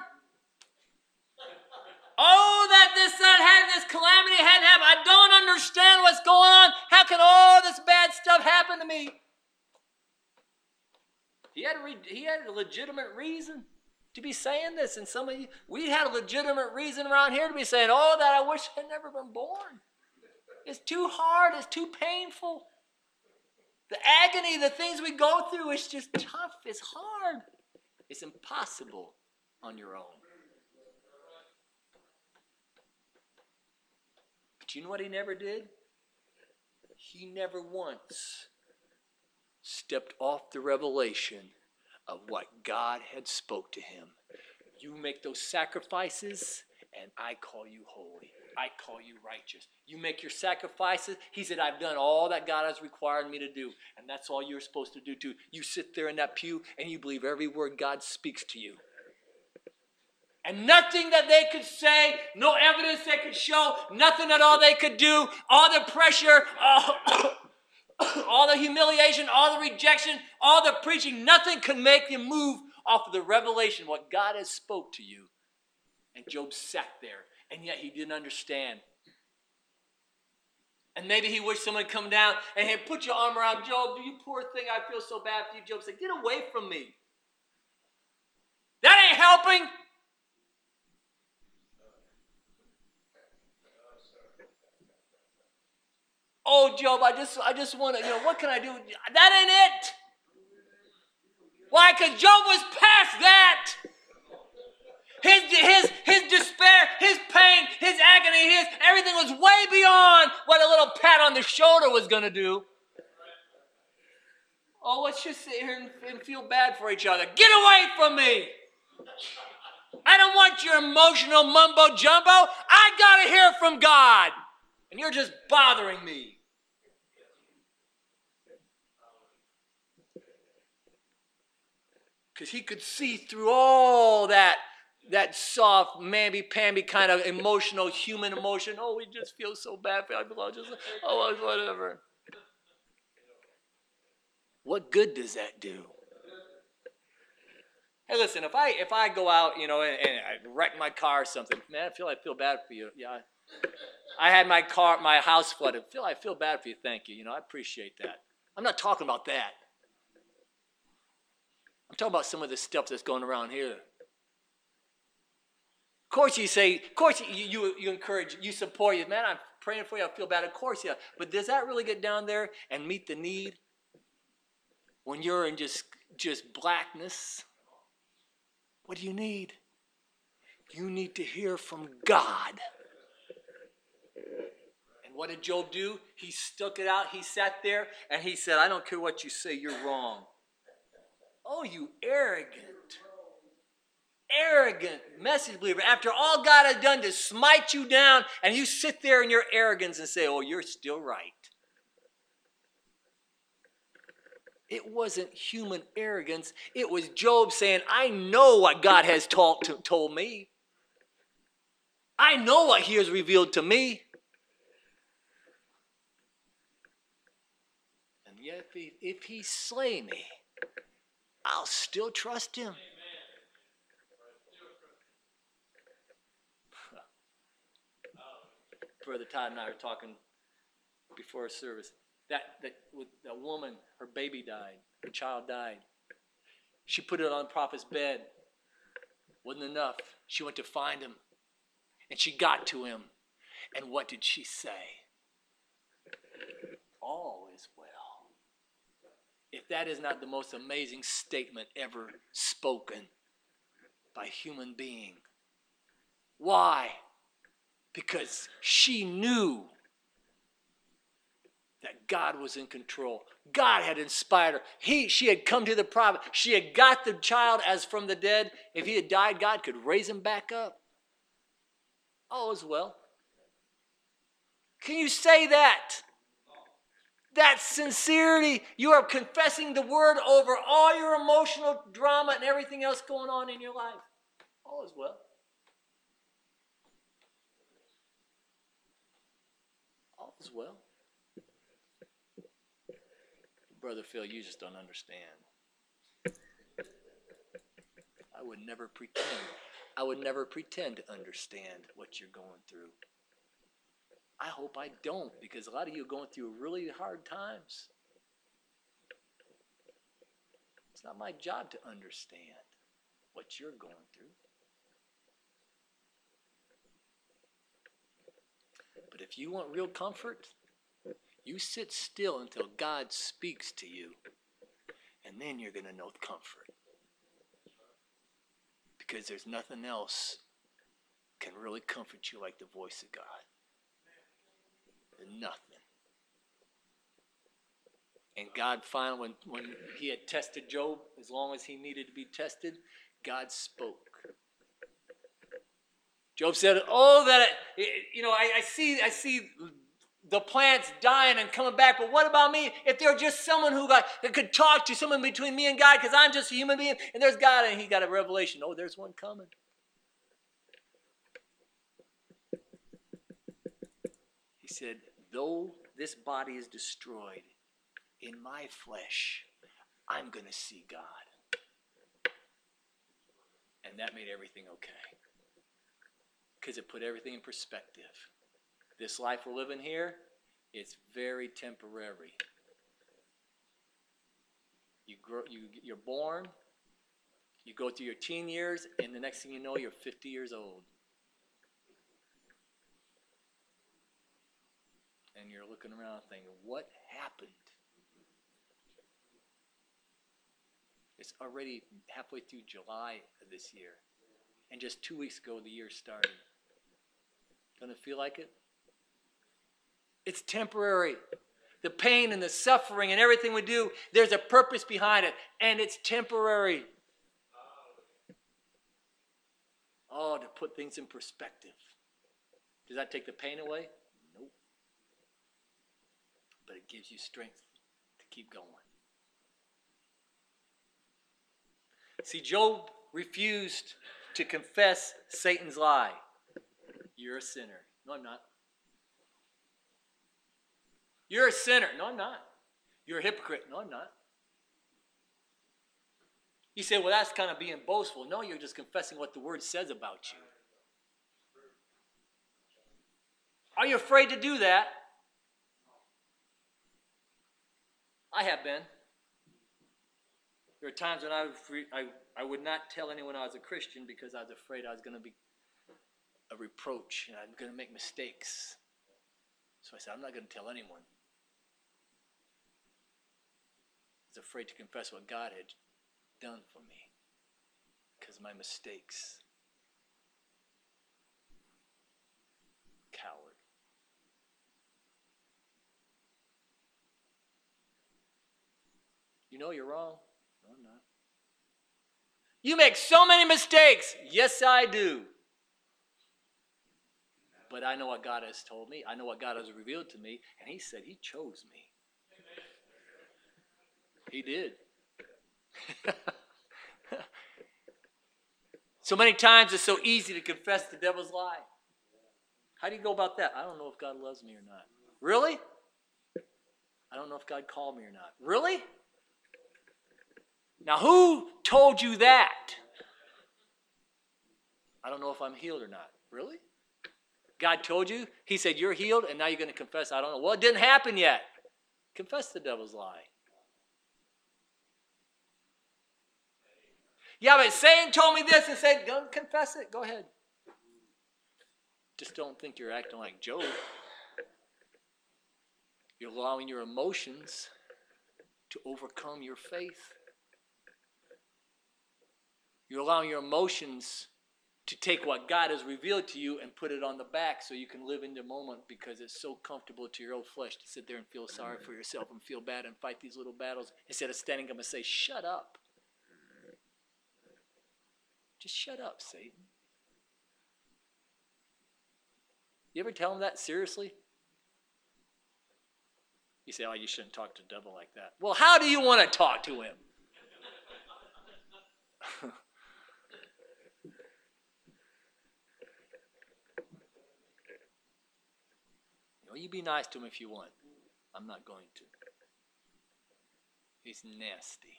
Oh, that this calamity hadn't happened. I don't understand what's going on. How can all this bad stuff happen to me? He had a legitimate reason to be saying this. And some of you, we had a legitimate reason around here to be saying, oh, that I wish I'd never been born. It's too hard. It's too painful. The agony, the things we go through, it's just tough. It's hard. It's impossible on your own. But you know what he never did? He never once stepped off the revelation of what God had spoke to him. You make those sacrifices, and I call you holy. I call you righteous. You make your sacrifices. He said, I've done all that God has required me to do. And that's all you're supposed to do too. You sit there in that pew and you believe every word God speaks to you. And nothing that they could say, no evidence they could show, nothing at all they could do, all the pressure, all the humiliation, all the rejection, all the preaching, nothing could make you move off of the revelation, what God has spoke to you. And Job sat there. And yet he didn't understand. And maybe he wished someone would come down and he'd put your arm around Job. You poor thing, I feel so bad for you. Job said, get away from me. That ain't helping. Oh, Job, I just want to, what can I do? That ain't it. Why? Because Job was past that. His despair, his pain, his agony, everything was way beyond what a little pat on the shoulder was going to do. Oh, let's just sit here and feel bad for each other. Get away from me. I don't want your emotional mumbo jumbo. I got to hear from God. And you're just bothering me. Because he could see through all that soft, mamby-pamby kind of emotional, human emotion. Oh, we just feel so bad for people. Oh, whatever. What good does that do? Hey, listen, if I go out, and I wreck my car or something, man, I feel bad for you. Yeah, I had my house flooded. I feel bad for you. Thank you. I appreciate that. I'm not talking about that. I'm talking about some of the stuff that's going around here. Of course you encourage, you support you. Man, I'm praying for you. I feel bad. Of course, yeah. But does that really get down there and meet the need? When you're in just blackness, what do you need? You need to hear from God. And what did Job do? He stuck it out. He sat there and he said, I don't care what you say, you're wrong. Oh, you arrogant message believer. After all God has done to smite you down, and you sit there in your arrogance and say, oh, you're still right. It wasn't human arrogance. It was Job saying, I know what God has told me. I know what he has revealed to me. And yet if he slay me, I'll still trust him. Brother Todd and I were talking before service. That woman, her baby died. Her child died. She put it on the prophet's bed. Wasn't enough. She went to find him. And she got to him. And what did she say? All is well. If that is not the most amazing statement ever spoken by a human being. Why? Because she knew that God was in control. God had inspired her. She had come to the prophet. She had got the child as from the dead. If he had died, God could raise him back up. All is well. Can you say that? That sincerity, you are confessing the word over all your emotional drama and everything else going on in your life. All is well. All is well. Brother Phil, you just don't understand. I would never pretend to understand what you're going through. I hope I don't, because a lot of you are going through really hard times. It's not my job to understand what you're going through. But if you want real comfort, you sit still until God speaks to you, and then you're going to know comfort. Because there's nothing else can really comfort you like the voice of God. Nothing. And God finally, when he had tested Job as long as he needed to be tested, God spoke. Job said, "Oh, that I see the plants dying and coming back, but what about me? If there's just someone that could talk to, someone between me and God, because I'm just a human being, and there's God," and he got a revelation. Oh, there's one coming. He said, "Though this body is destroyed, in my flesh, I'm going to see God." And that made everything okay. Because it put everything in perspective. This life we're living here, it's very temporary. You're born, you go through your teen years, and the next thing you know, you're 50 years old. And you're looking around thinking, what happened? It's already halfway through July of this year. And just 2 weeks ago, the year started. Doesn't it feel like it? It's temporary. The pain and the suffering and everything we do, there's a purpose behind it. And it's temporary. Oh, to put things in perspective. Does that take the pain away? Nope. But it gives you strength to keep going. See, Job refused to confess Satan's lie. You're a sinner. No, I'm not. You're a sinner. No, I'm not. You're a hypocrite. No, I'm not. You say, well, that's kind of being boastful. No, you're just confessing what the word says about you. Are you afraid to do that? I have been. There are times when I would not tell anyone I was a Christian because I was afraid I was going to be a reproach and I'm going to make mistakes. So I said, I'm not going to tell anyone. I was afraid to confess what God had done for me because of my mistakes. Coward. You know you're wrong. No, I'm not. You make so many mistakes. Yes, I do. But I know what God has told me. I know what God has revealed to me. And he said he chose me. He did. So many times it's so easy to confess the devil's lie. How do you go about that? I don't know if God loves me or not. Really? I don't know if God called me or not. Really? Now, who told you that? I don't know if I'm healed or not. Really? God told you? He said you're healed, and now you're going to confess, I don't know. Well, it didn't happen yet. Confess the devil's lie. Yeah, but Satan told me this and said, go confess it. Go ahead. Just don't think you're acting like Job. You're allowing your emotions to overcome your faith. You're allowing your emotions to take what God has revealed to you and put it on the back so you can live in the moment because it's so comfortable to your old flesh to sit there and feel sorry for yourself and feel bad and fight these little battles instead of standing up and say, shut up. Just shut up, Satan. You ever tell him that seriously? You say, oh, you shouldn't talk to the devil like that. Well, how do you want to talk to him? You be nice to him if you want. I'm not going to. He's nasty.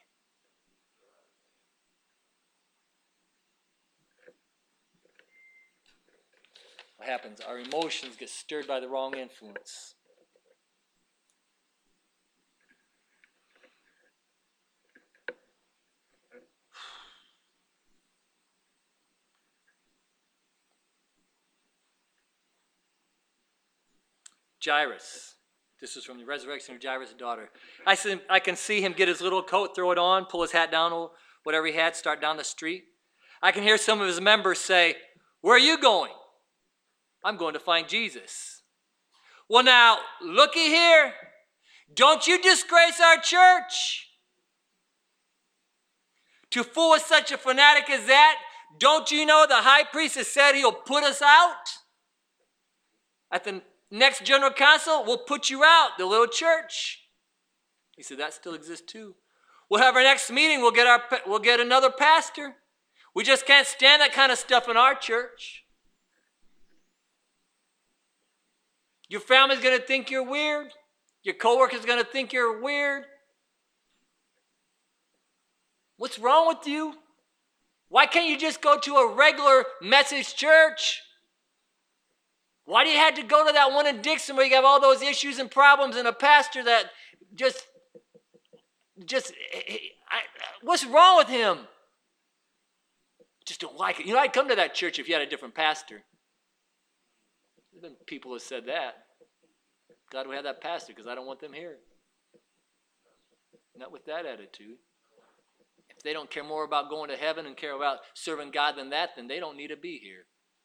What happens? Our emotions get stirred by the wrong influence. Jairus. This is from the resurrection of Jairus' daughter. I can see him get his little coat, throw it on, pull his hat down, whatever he had, start down the street. I can hear some of his members say, where are you going? I'm going to find Jesus. Well, now, looky here. Don't you disgrace our church. To fool with such a fanatic as that, don't you know the high priest has said he'll put us out? At the next general council, we'll put you out, the little church. He said, that still exists too. We'll have our next meeting, we'll get another pastor. We just can't stand that kind of stuff in our church. Your family's going to think you're weird. Your coworker's going to think you're weird. What's wrong with you? Why can't you just go to a regular message church? Why do you have to go to that one in Dixon where you have all those issues and problems and a pastor that what's wrong with him? Just don't like it. I'd come to that church if you had a different pastor. There's been people who said that. God, we have that pastor because I don't want them here. Not with that attitude. If they don't care more about going to heaven and care about serving God than that, then they don't need to be here.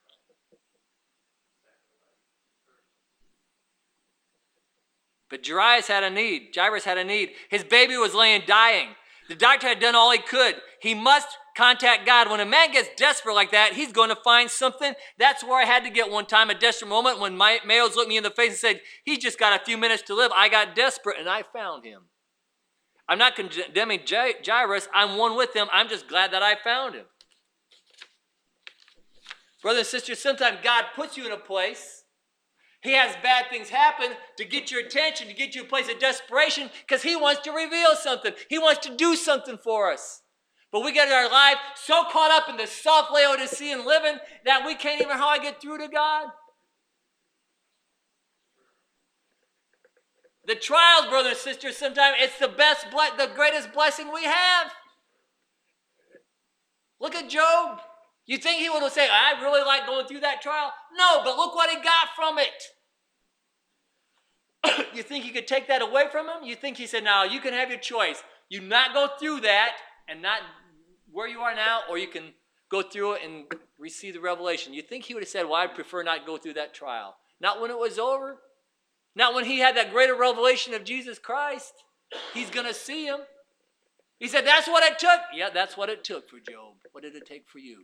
But Jairus had a need. His baby was laying dying. The doctor had done all he could. He must contact God. When a man gets desperate like that, he's going to find something. That's where I had to get one time, a desperate moment, when Mayos looked me in the face and said, he's just got a few minutes to live. I got desperate, and I found him. I'm not condemning Jairus. I'm one with him. I'm just glad that I found him. Brothers and sisters, sometimes God puts you in a place. He has bad things happen to get your attention, to get you a place of desperation, because he wants to reveal something. He wants to do something for us. But we get our life so caught up in the soft Laodicean living that we can't even hardly get through to God. The trials, brothers and sisters, sometimes it's the greatest blessing we have. Look at Job. You think he would have said, I really like going through that trial? No, but look what he got from it. You think he could take that away from him? You think he said, no, you can have your choice. You not go through that and not where you are now, or you can go through it and receive the revelation. You think he would have said, well, I'd prefer not go through that trial. Not when it was over. Not when he had that greater revelation of Jesus Christ. He's going to see him. He said, that's what it took. Yeah, that's what it took for Job. What did it take for you?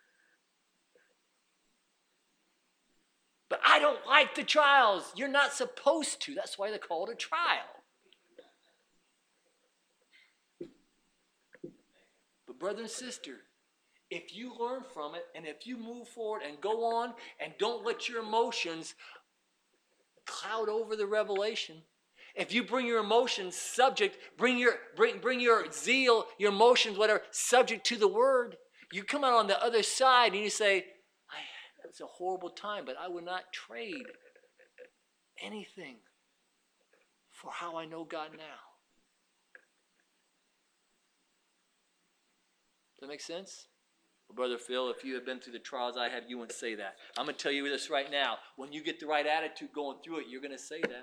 But I don't like the trials. You're not supposed to. That's why they're called a trial. But brother and sister, if you learn from it and if you move forward and go on and don't let your emotions cloud over the revelation, if you bring your emotions subject, bring your zeal, your emotions, whatever, subject to the word, you come out on the other side and you say, it's a horrible time, but I would not trade anything for how I know God now. Does that make sense? Well, Brother Phil, if you have been through the trials I have, you wouldn't say that. I'm going to tell you this right now. When you get the right attitude going through it, you're going to say that.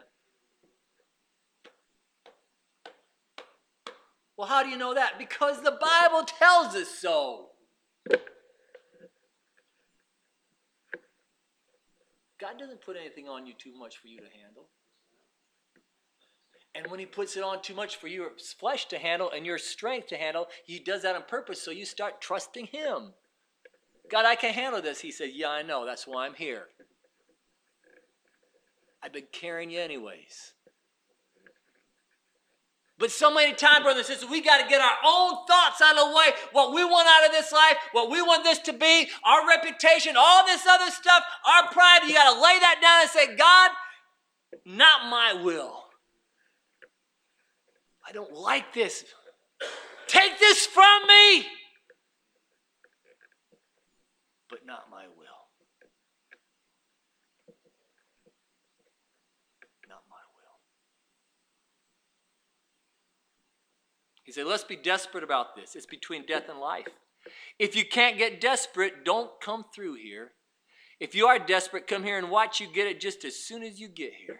Well, how do you know that? Because the Bible tells us so. God doesn't put anything on you too much for you to handle. And when he puts it on too much for your flesh to handle and your strength to handle, he does that on purpose, so you start trusting him. God, I can handle this. He said, yeah, I know. That's why I'm here. I've been carrying you anyways. But so many times, brothers and sisters, we got to get our own thoughts out of the way. What we want out of this life, what we want this to be, our reputation, all this other stuff, our pride. You got to lay that down and say, God, not my will. I don't like this. Take this from me. But not my will. Not my will. He said, let's be desperate about this. It's between death and life. If you can't get desperate, don't come through here. If you are desperate, come here and watch you get it just as soon as you get here.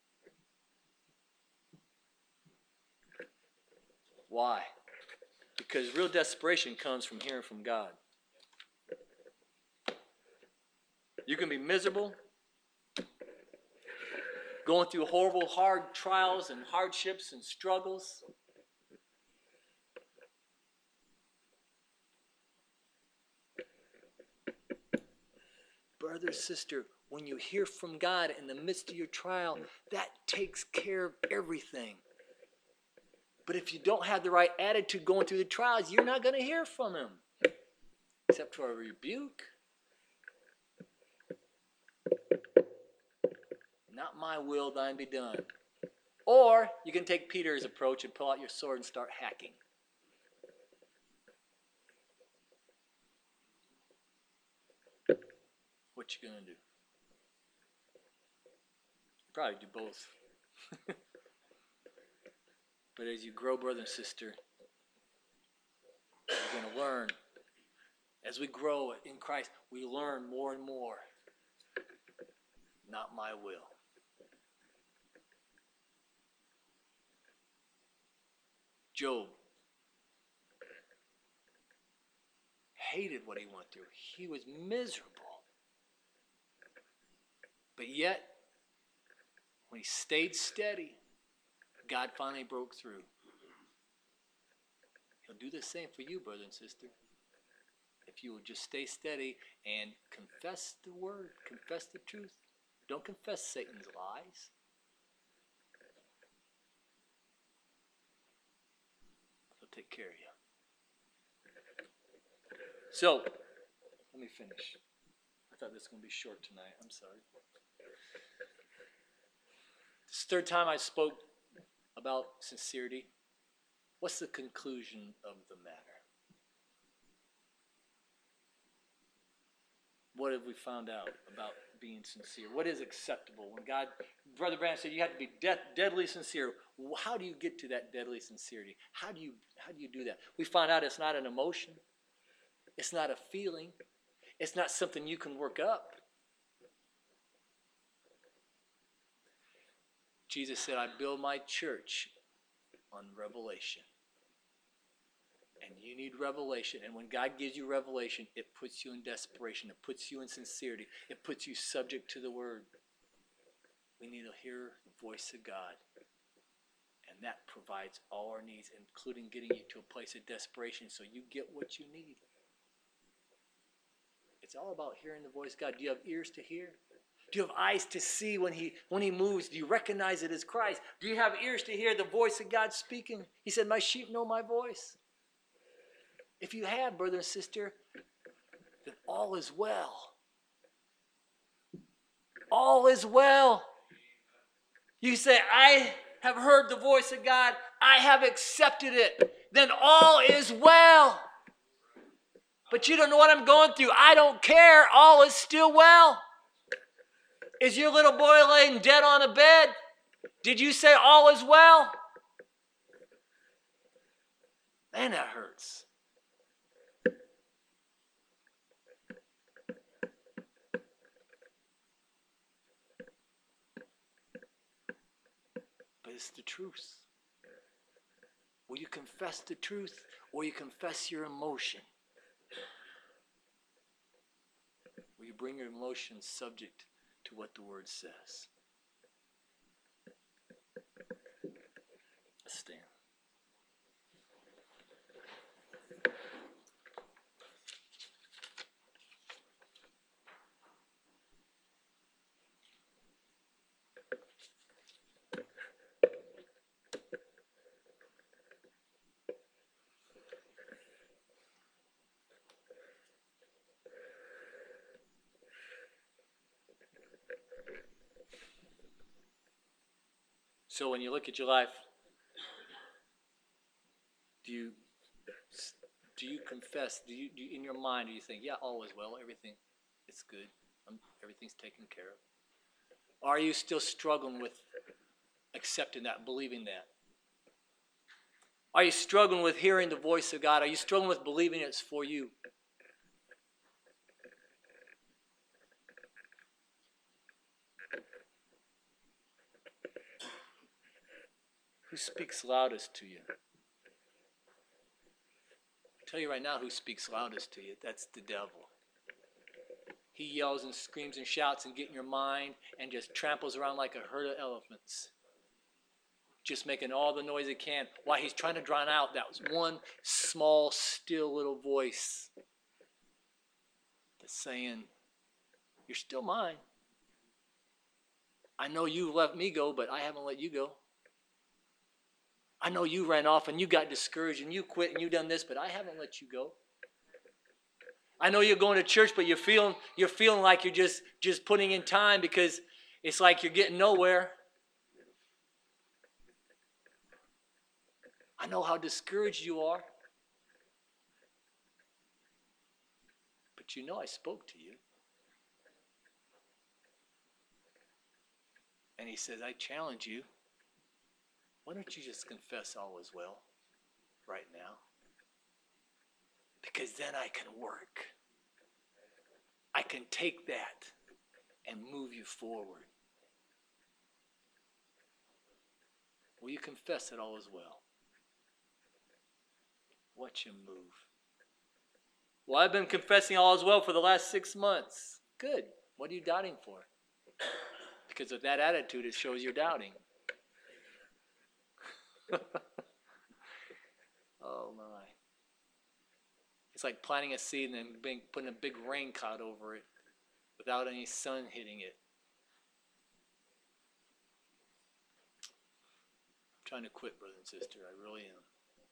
Why? Because real desperation comes from hearing from God. You can be miserable, going through horrible, hard trials and hardships and struggles. Brother, sister, when you hear from God in the midst of your trial, that takes care of everything. But if you don't have the right attitude going through the trials, you're not going to hear from Him. Except for a rebuke. Not my will, thine be done. Or you can take Peter's approach and pull out your sword and start hacking. What you going to do? Probably do both. But as you grow, brother and sister, you're going to learn. As we grow in Christ, we learn more and more. Not my will. Job hated what he went through. He was miserable. But yet, when he stayed steady, God finally broke through. He'll do the same for you, brother and sister. If you will just stay steady and confess the word, confess the truth. Don't confess Satan's lies. He'll take care of you. So, let me finish. I thought this was going to be short tonight. I'm sorry. This is the third time I spoke about sincerity. What's the conclusion of the matter? What have we found out about being sincere? What is acceptable? When God, Brother Branham said you have to be deadly sincere. How do you get to that deadly sincerity? How do you do that? We found out it's not an emotion. It's not a feeling. It's not something you can work up. Jesus said, I build my church on revelation. And you need revelation. And when God gives you revelation, it puts you in desperation. It puts you in sincerity. It puts you subject to the word. We need to hear the voice of God. And that provides all our needs, including getting you to a place of desperation so you get what you need. It's all about hearing the voice of God. Do you have ears to hear? Do you have eyes to see when he moves? Do you recognize it as Christ? Do you have ears to hear the voice of God speaking? He said, my sheep know my voice. If you have, brother and sister, then all is well. All is well. You say, I have heard the voice of God. I have accepted it. Then all is well. But you don't know what I'm going through. I don't care. All is still well. Is your little boy laying dead on a bed? Did you say all is well? Man, that hurts. But it's the truth. Will you confess the truth or you confess your emotion? Will you bring your emotions subject to what the word says? Let's stand. So when you look at your life, do you confess? Do you in your mind do you think, yeah, all is well, everything is good, everything's taken care of? Or are you still struggling with accepting that, believing that? Are you struggling with hearing the voice of God? Are you struggling with believing it's for you? Who speaks loudest to you? I'll tell you right now who speaks loudest to you. That's the devil. He yells and screams and shouts and gets in your mind and just tramples around like a herd of elephants. Just making all the noise he can while he's trying to drown out that one small, still little voice that's saying, you're still mine. I know you let me go, but I haven't let you go. I know you ran off and you got discouraged and you quit and you done this, but I haven't let you go. I know you're going to church, but you're feeling like you're just putting in time because it's like you're getting nowhere. I know how discouraged you are. But you know I spoke to you. And he says, I challenge you. Why don't you just confess all is well right now? Because then I can work. I can take that and move you forward. Will you confess that all is well? Watch him move. Well, I've been confessing all is well for the last 6 months. Good. What are you doubting for? Because of that attitude, it shows you're doubting. Oh my. It's like planting a seed and then putting a big rain cloud over it without any sun hitting it. I'm trying to quit, brother and sister. I really am.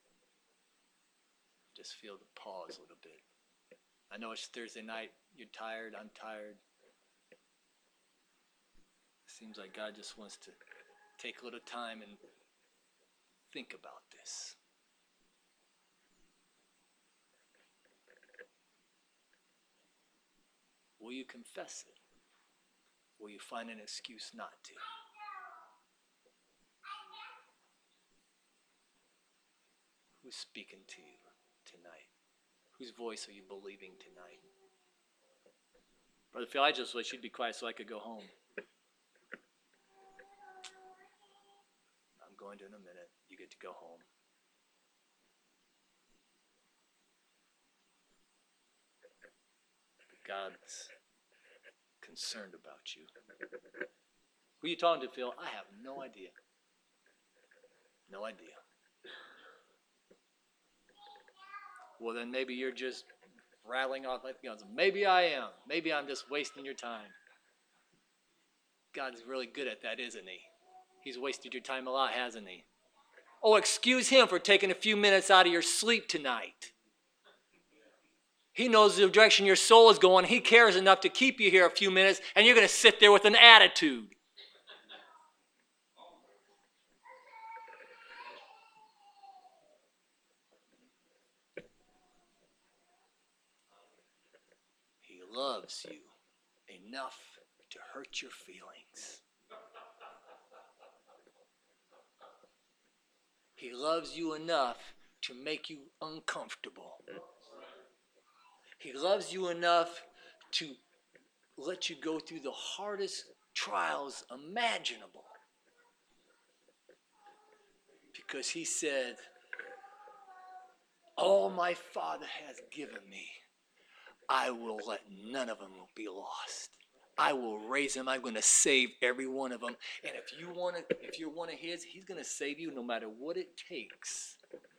Just feel the pause a little bit. I know it's Thursday night. You're tired. I'm tired. It seems like God just wants to take a little time and think about this. Will you confess it? Will you find an excuse not to? Who's speaking to you tonight? Whose voice are you believing tonight? Brother Phil, I just wish you'd be quiet so I could go home. I'm going to in a minute. You get to go home. God's concerned about you. Who are you talking to, Phil? I have no idea. No idea. Well, then maybe you're just rattling off like guns. Maybe I am. Maybe I'm just wasting your time. God's really good at that, isn't he? He's wasted your time a lot, hasn't he? Oh, excuse him for taking a few minutes out of your sleep tonight. He knows the direction your soul is going. He cares enough to keep you here a few minutes, and you're going to sit there with an attitude. He loves you enough to hurt your feelings. He loves you enough to make you uncomfortable. He loves you enough to let you go through the hardest trials imaginable. Because he said, all my Father has given me, I will let none of them be lost. I will raise them. I'm going to save every one of them. And if you're one of his, he's going to save you no matter what it takes.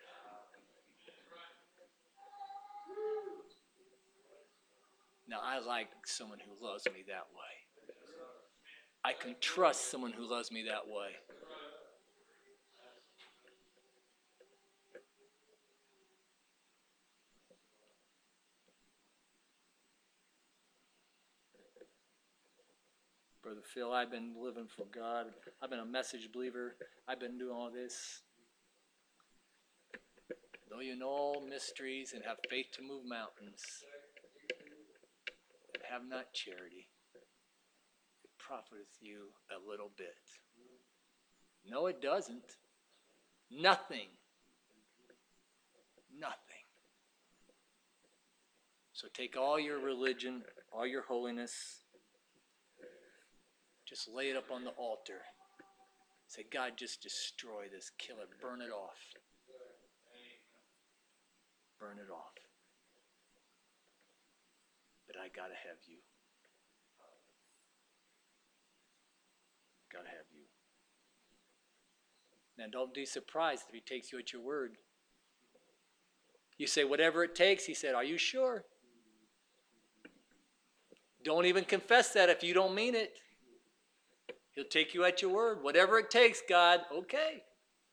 Now, I like someone who loves me that way. I can trust someone who loves me that way. Brother Phil, I've been living for God. I've been a message believer. I've been doing all this. Though you know all mysteries and have faith to move mountains, and have not charity, it profiteth you a little bit. No, it doesn't. Nothing. Nothing. So take all your religion, all your holiness, just lay it up on the altar. Say, God, just destroy this, kill it, burn it off. Burn it off. But I gotta have you. Gotta have you. Now don't be surprised if he takes you at your word. You say, whatever it takes, he said, are you sure? Don't even confess that if you don't mean it. He'll take you at your word. Whatever it takes, God, okay.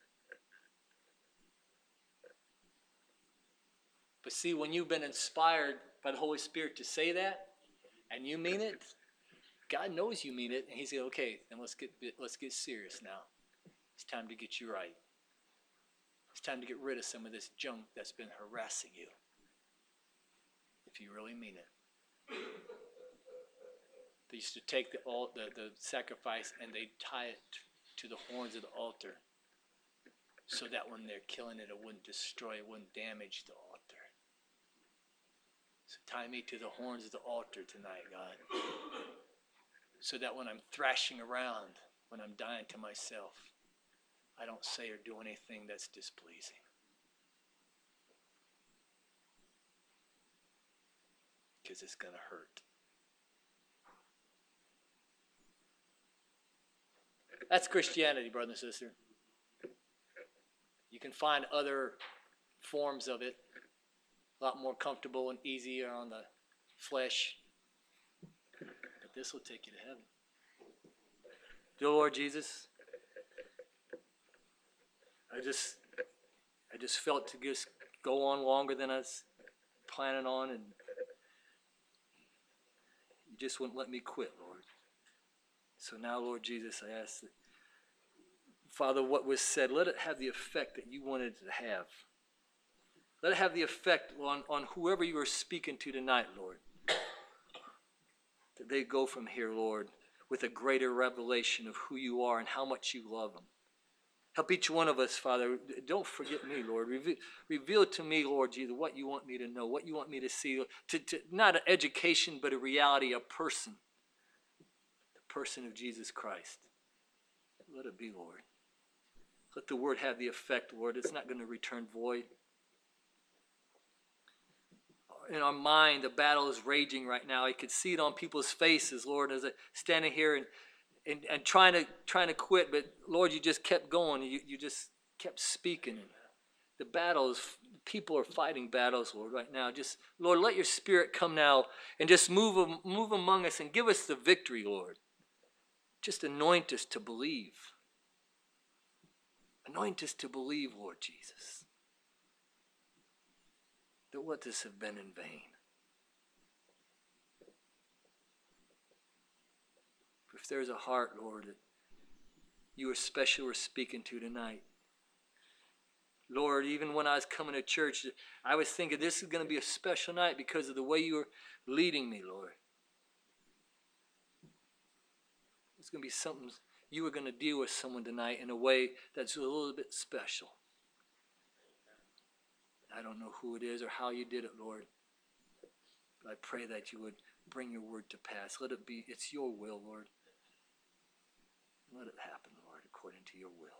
But see, when you've been inspired by the Holy Spirit to say that, and you mean it, God knows you mean it, and he said, okay, then let's get serious now. It's time to get you right. It's time to get rid of some of this junk that's been harassing you. If you really mean it. They used to take the sacrifice and they'd tie it to the horns of the altar so that when they're killing it, it wouldn't destroy, it wouldn't damage the altar. So tie me to the horns of the altar tonight, God, so that when I'm thrashing around, when I'm dying to myself, I don't say or do anything that's displeasing. Because it's going to hurt. That's Christianity, brother and sister. You can find other forms of it, a lot more comfortable and easier on the flesh. But this will take you to heaven. Dear Lord Jesus, I just felt to just go on longer than I was planning on, and you just wouldn't let me quit, Lord. So now, Lord Jesus, I ask that, Father, what was said, let it have the effect that you wanted it to have. Let it have the effect on whoever you are speaking to tonight, Lord. That they go from here, Lord, with a greater revelation of who you are and how much you love them. Help each one of us, Father. Don't forget me, Lord. Reveal to me, Lord Jesus, what you want me to know, what you want me to see. To not an education, but a reality, a person. The person of Jesus Christ. Let it be, Lord. Let the word have the effect, Lord. It's not going to return void. In our mind, the battle is raging right now. I could see it on people's faces, Lord, as I standing here and trying to quit, but Lord, you just kept going. You just kept speaking. The battles, people are fighting battles, Lord, right now. Just, Lord, let your Spirit come now and just move among us and give us the victory, Lord. Just anoint us to believe. Anoint us to believe, Lord Jesus, that what this have been in vain. If there's a heart, Lord, that you especially were speaking to tonight, Lord, even when I was coming to church, I was thinking this is going to be a special night because of the way you were leading me, Lord. It's going to be something, you were going to deal with someone tonight in a way that's a little bit special. I don't know who it is or how you did it, Lord. But I pray that you would bring your word to pass. Let it be, it's your will, Lord. Let it happen, Lord, according to your will.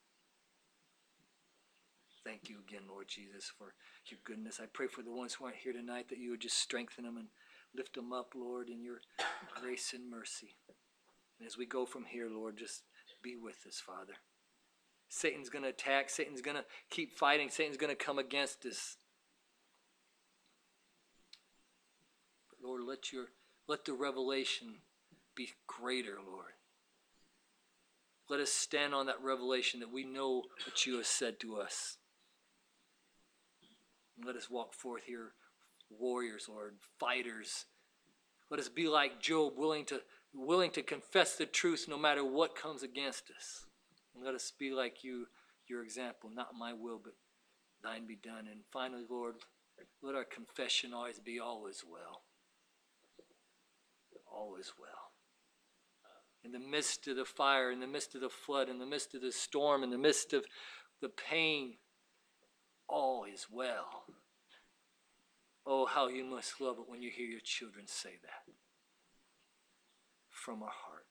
Thank you again, Lord Jesus, for your goodness. I pray for the ones who aren't here tonight that you would just strengthen them and lift them up, Lord, in your grace and mercy. And as we go from here, Lord, just be with us, Father. Satan's going to attack. Satan's going to keep fighting. Satan's going to come against us. But Lord, let the revelation be greater, Lord. Let us stand on that revelation that we know what you have said to us. And let us walk forth here, warriors, Lord, fighters. Let us be like Job, willing to willing to confess the truth no matter what comes against us. And let us be like you, your example, not my will, but thine be done. And finally, Lord, let our confession always be all is well. All is well. In the midst of the fire, in the midst of the flood, in the midst of the storm, in the midst of the pain, all is well. Oh, how you must love it when you hear your children say that from our heart.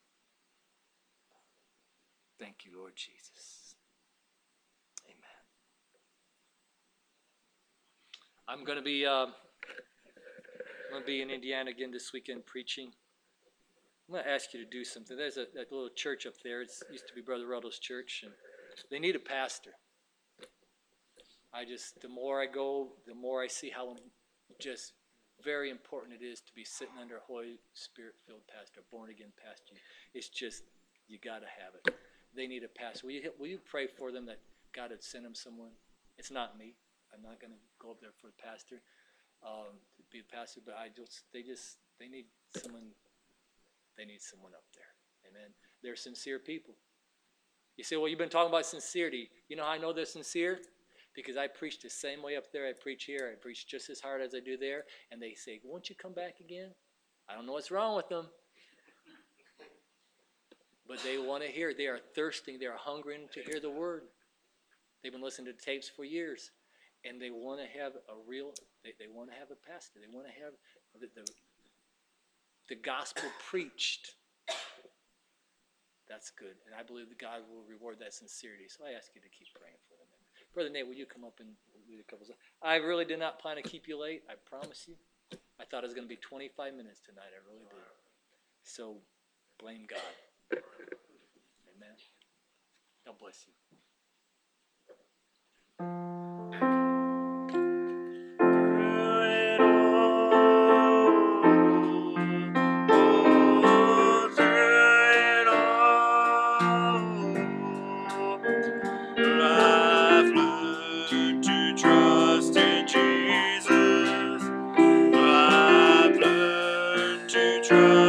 Thank you, Lord Jesus. Amen. I'm going to be in Indiana again this weekend preaching. I'm going to ask you to do something. There's that little church up there. It used to be Brother Ruddle's church, and they need a pastor. The more I go, the more I see how just very important it is to be sitting under a Holy Spirit-filled pastor, born-again pastor. It's just, you got to have it. They need a pastor. Will you pray for them that God would send them someone? It's not me. I'm not going to go up there for the pastor, to be a pastor, but they need someone. They need someone up there. Amen. They're sincere people. You say, well, you've been talking about sincerity. You know how I know they're sincere? Because I preach the same way up there I preach here. I preach just as hard as I do there. And they say, won't you come back again? I don't know what's wrong with them. But they want to hear. They are thirsting. They are hungering to hear the word. They've been listening to tapes for years. And they want to have they want to have a pastor. They want to have the gospel preached. That's good. And I believe that God will reward that sincerity. So I ask you to keep praying for them. Brother Nate, will you come up and lead a couple of... I really did not plan to keep you late. I promise you. I thought it was going to be 25 minutes tonight. I really did. So blame God. Amen. God bless you. I've learned to trust.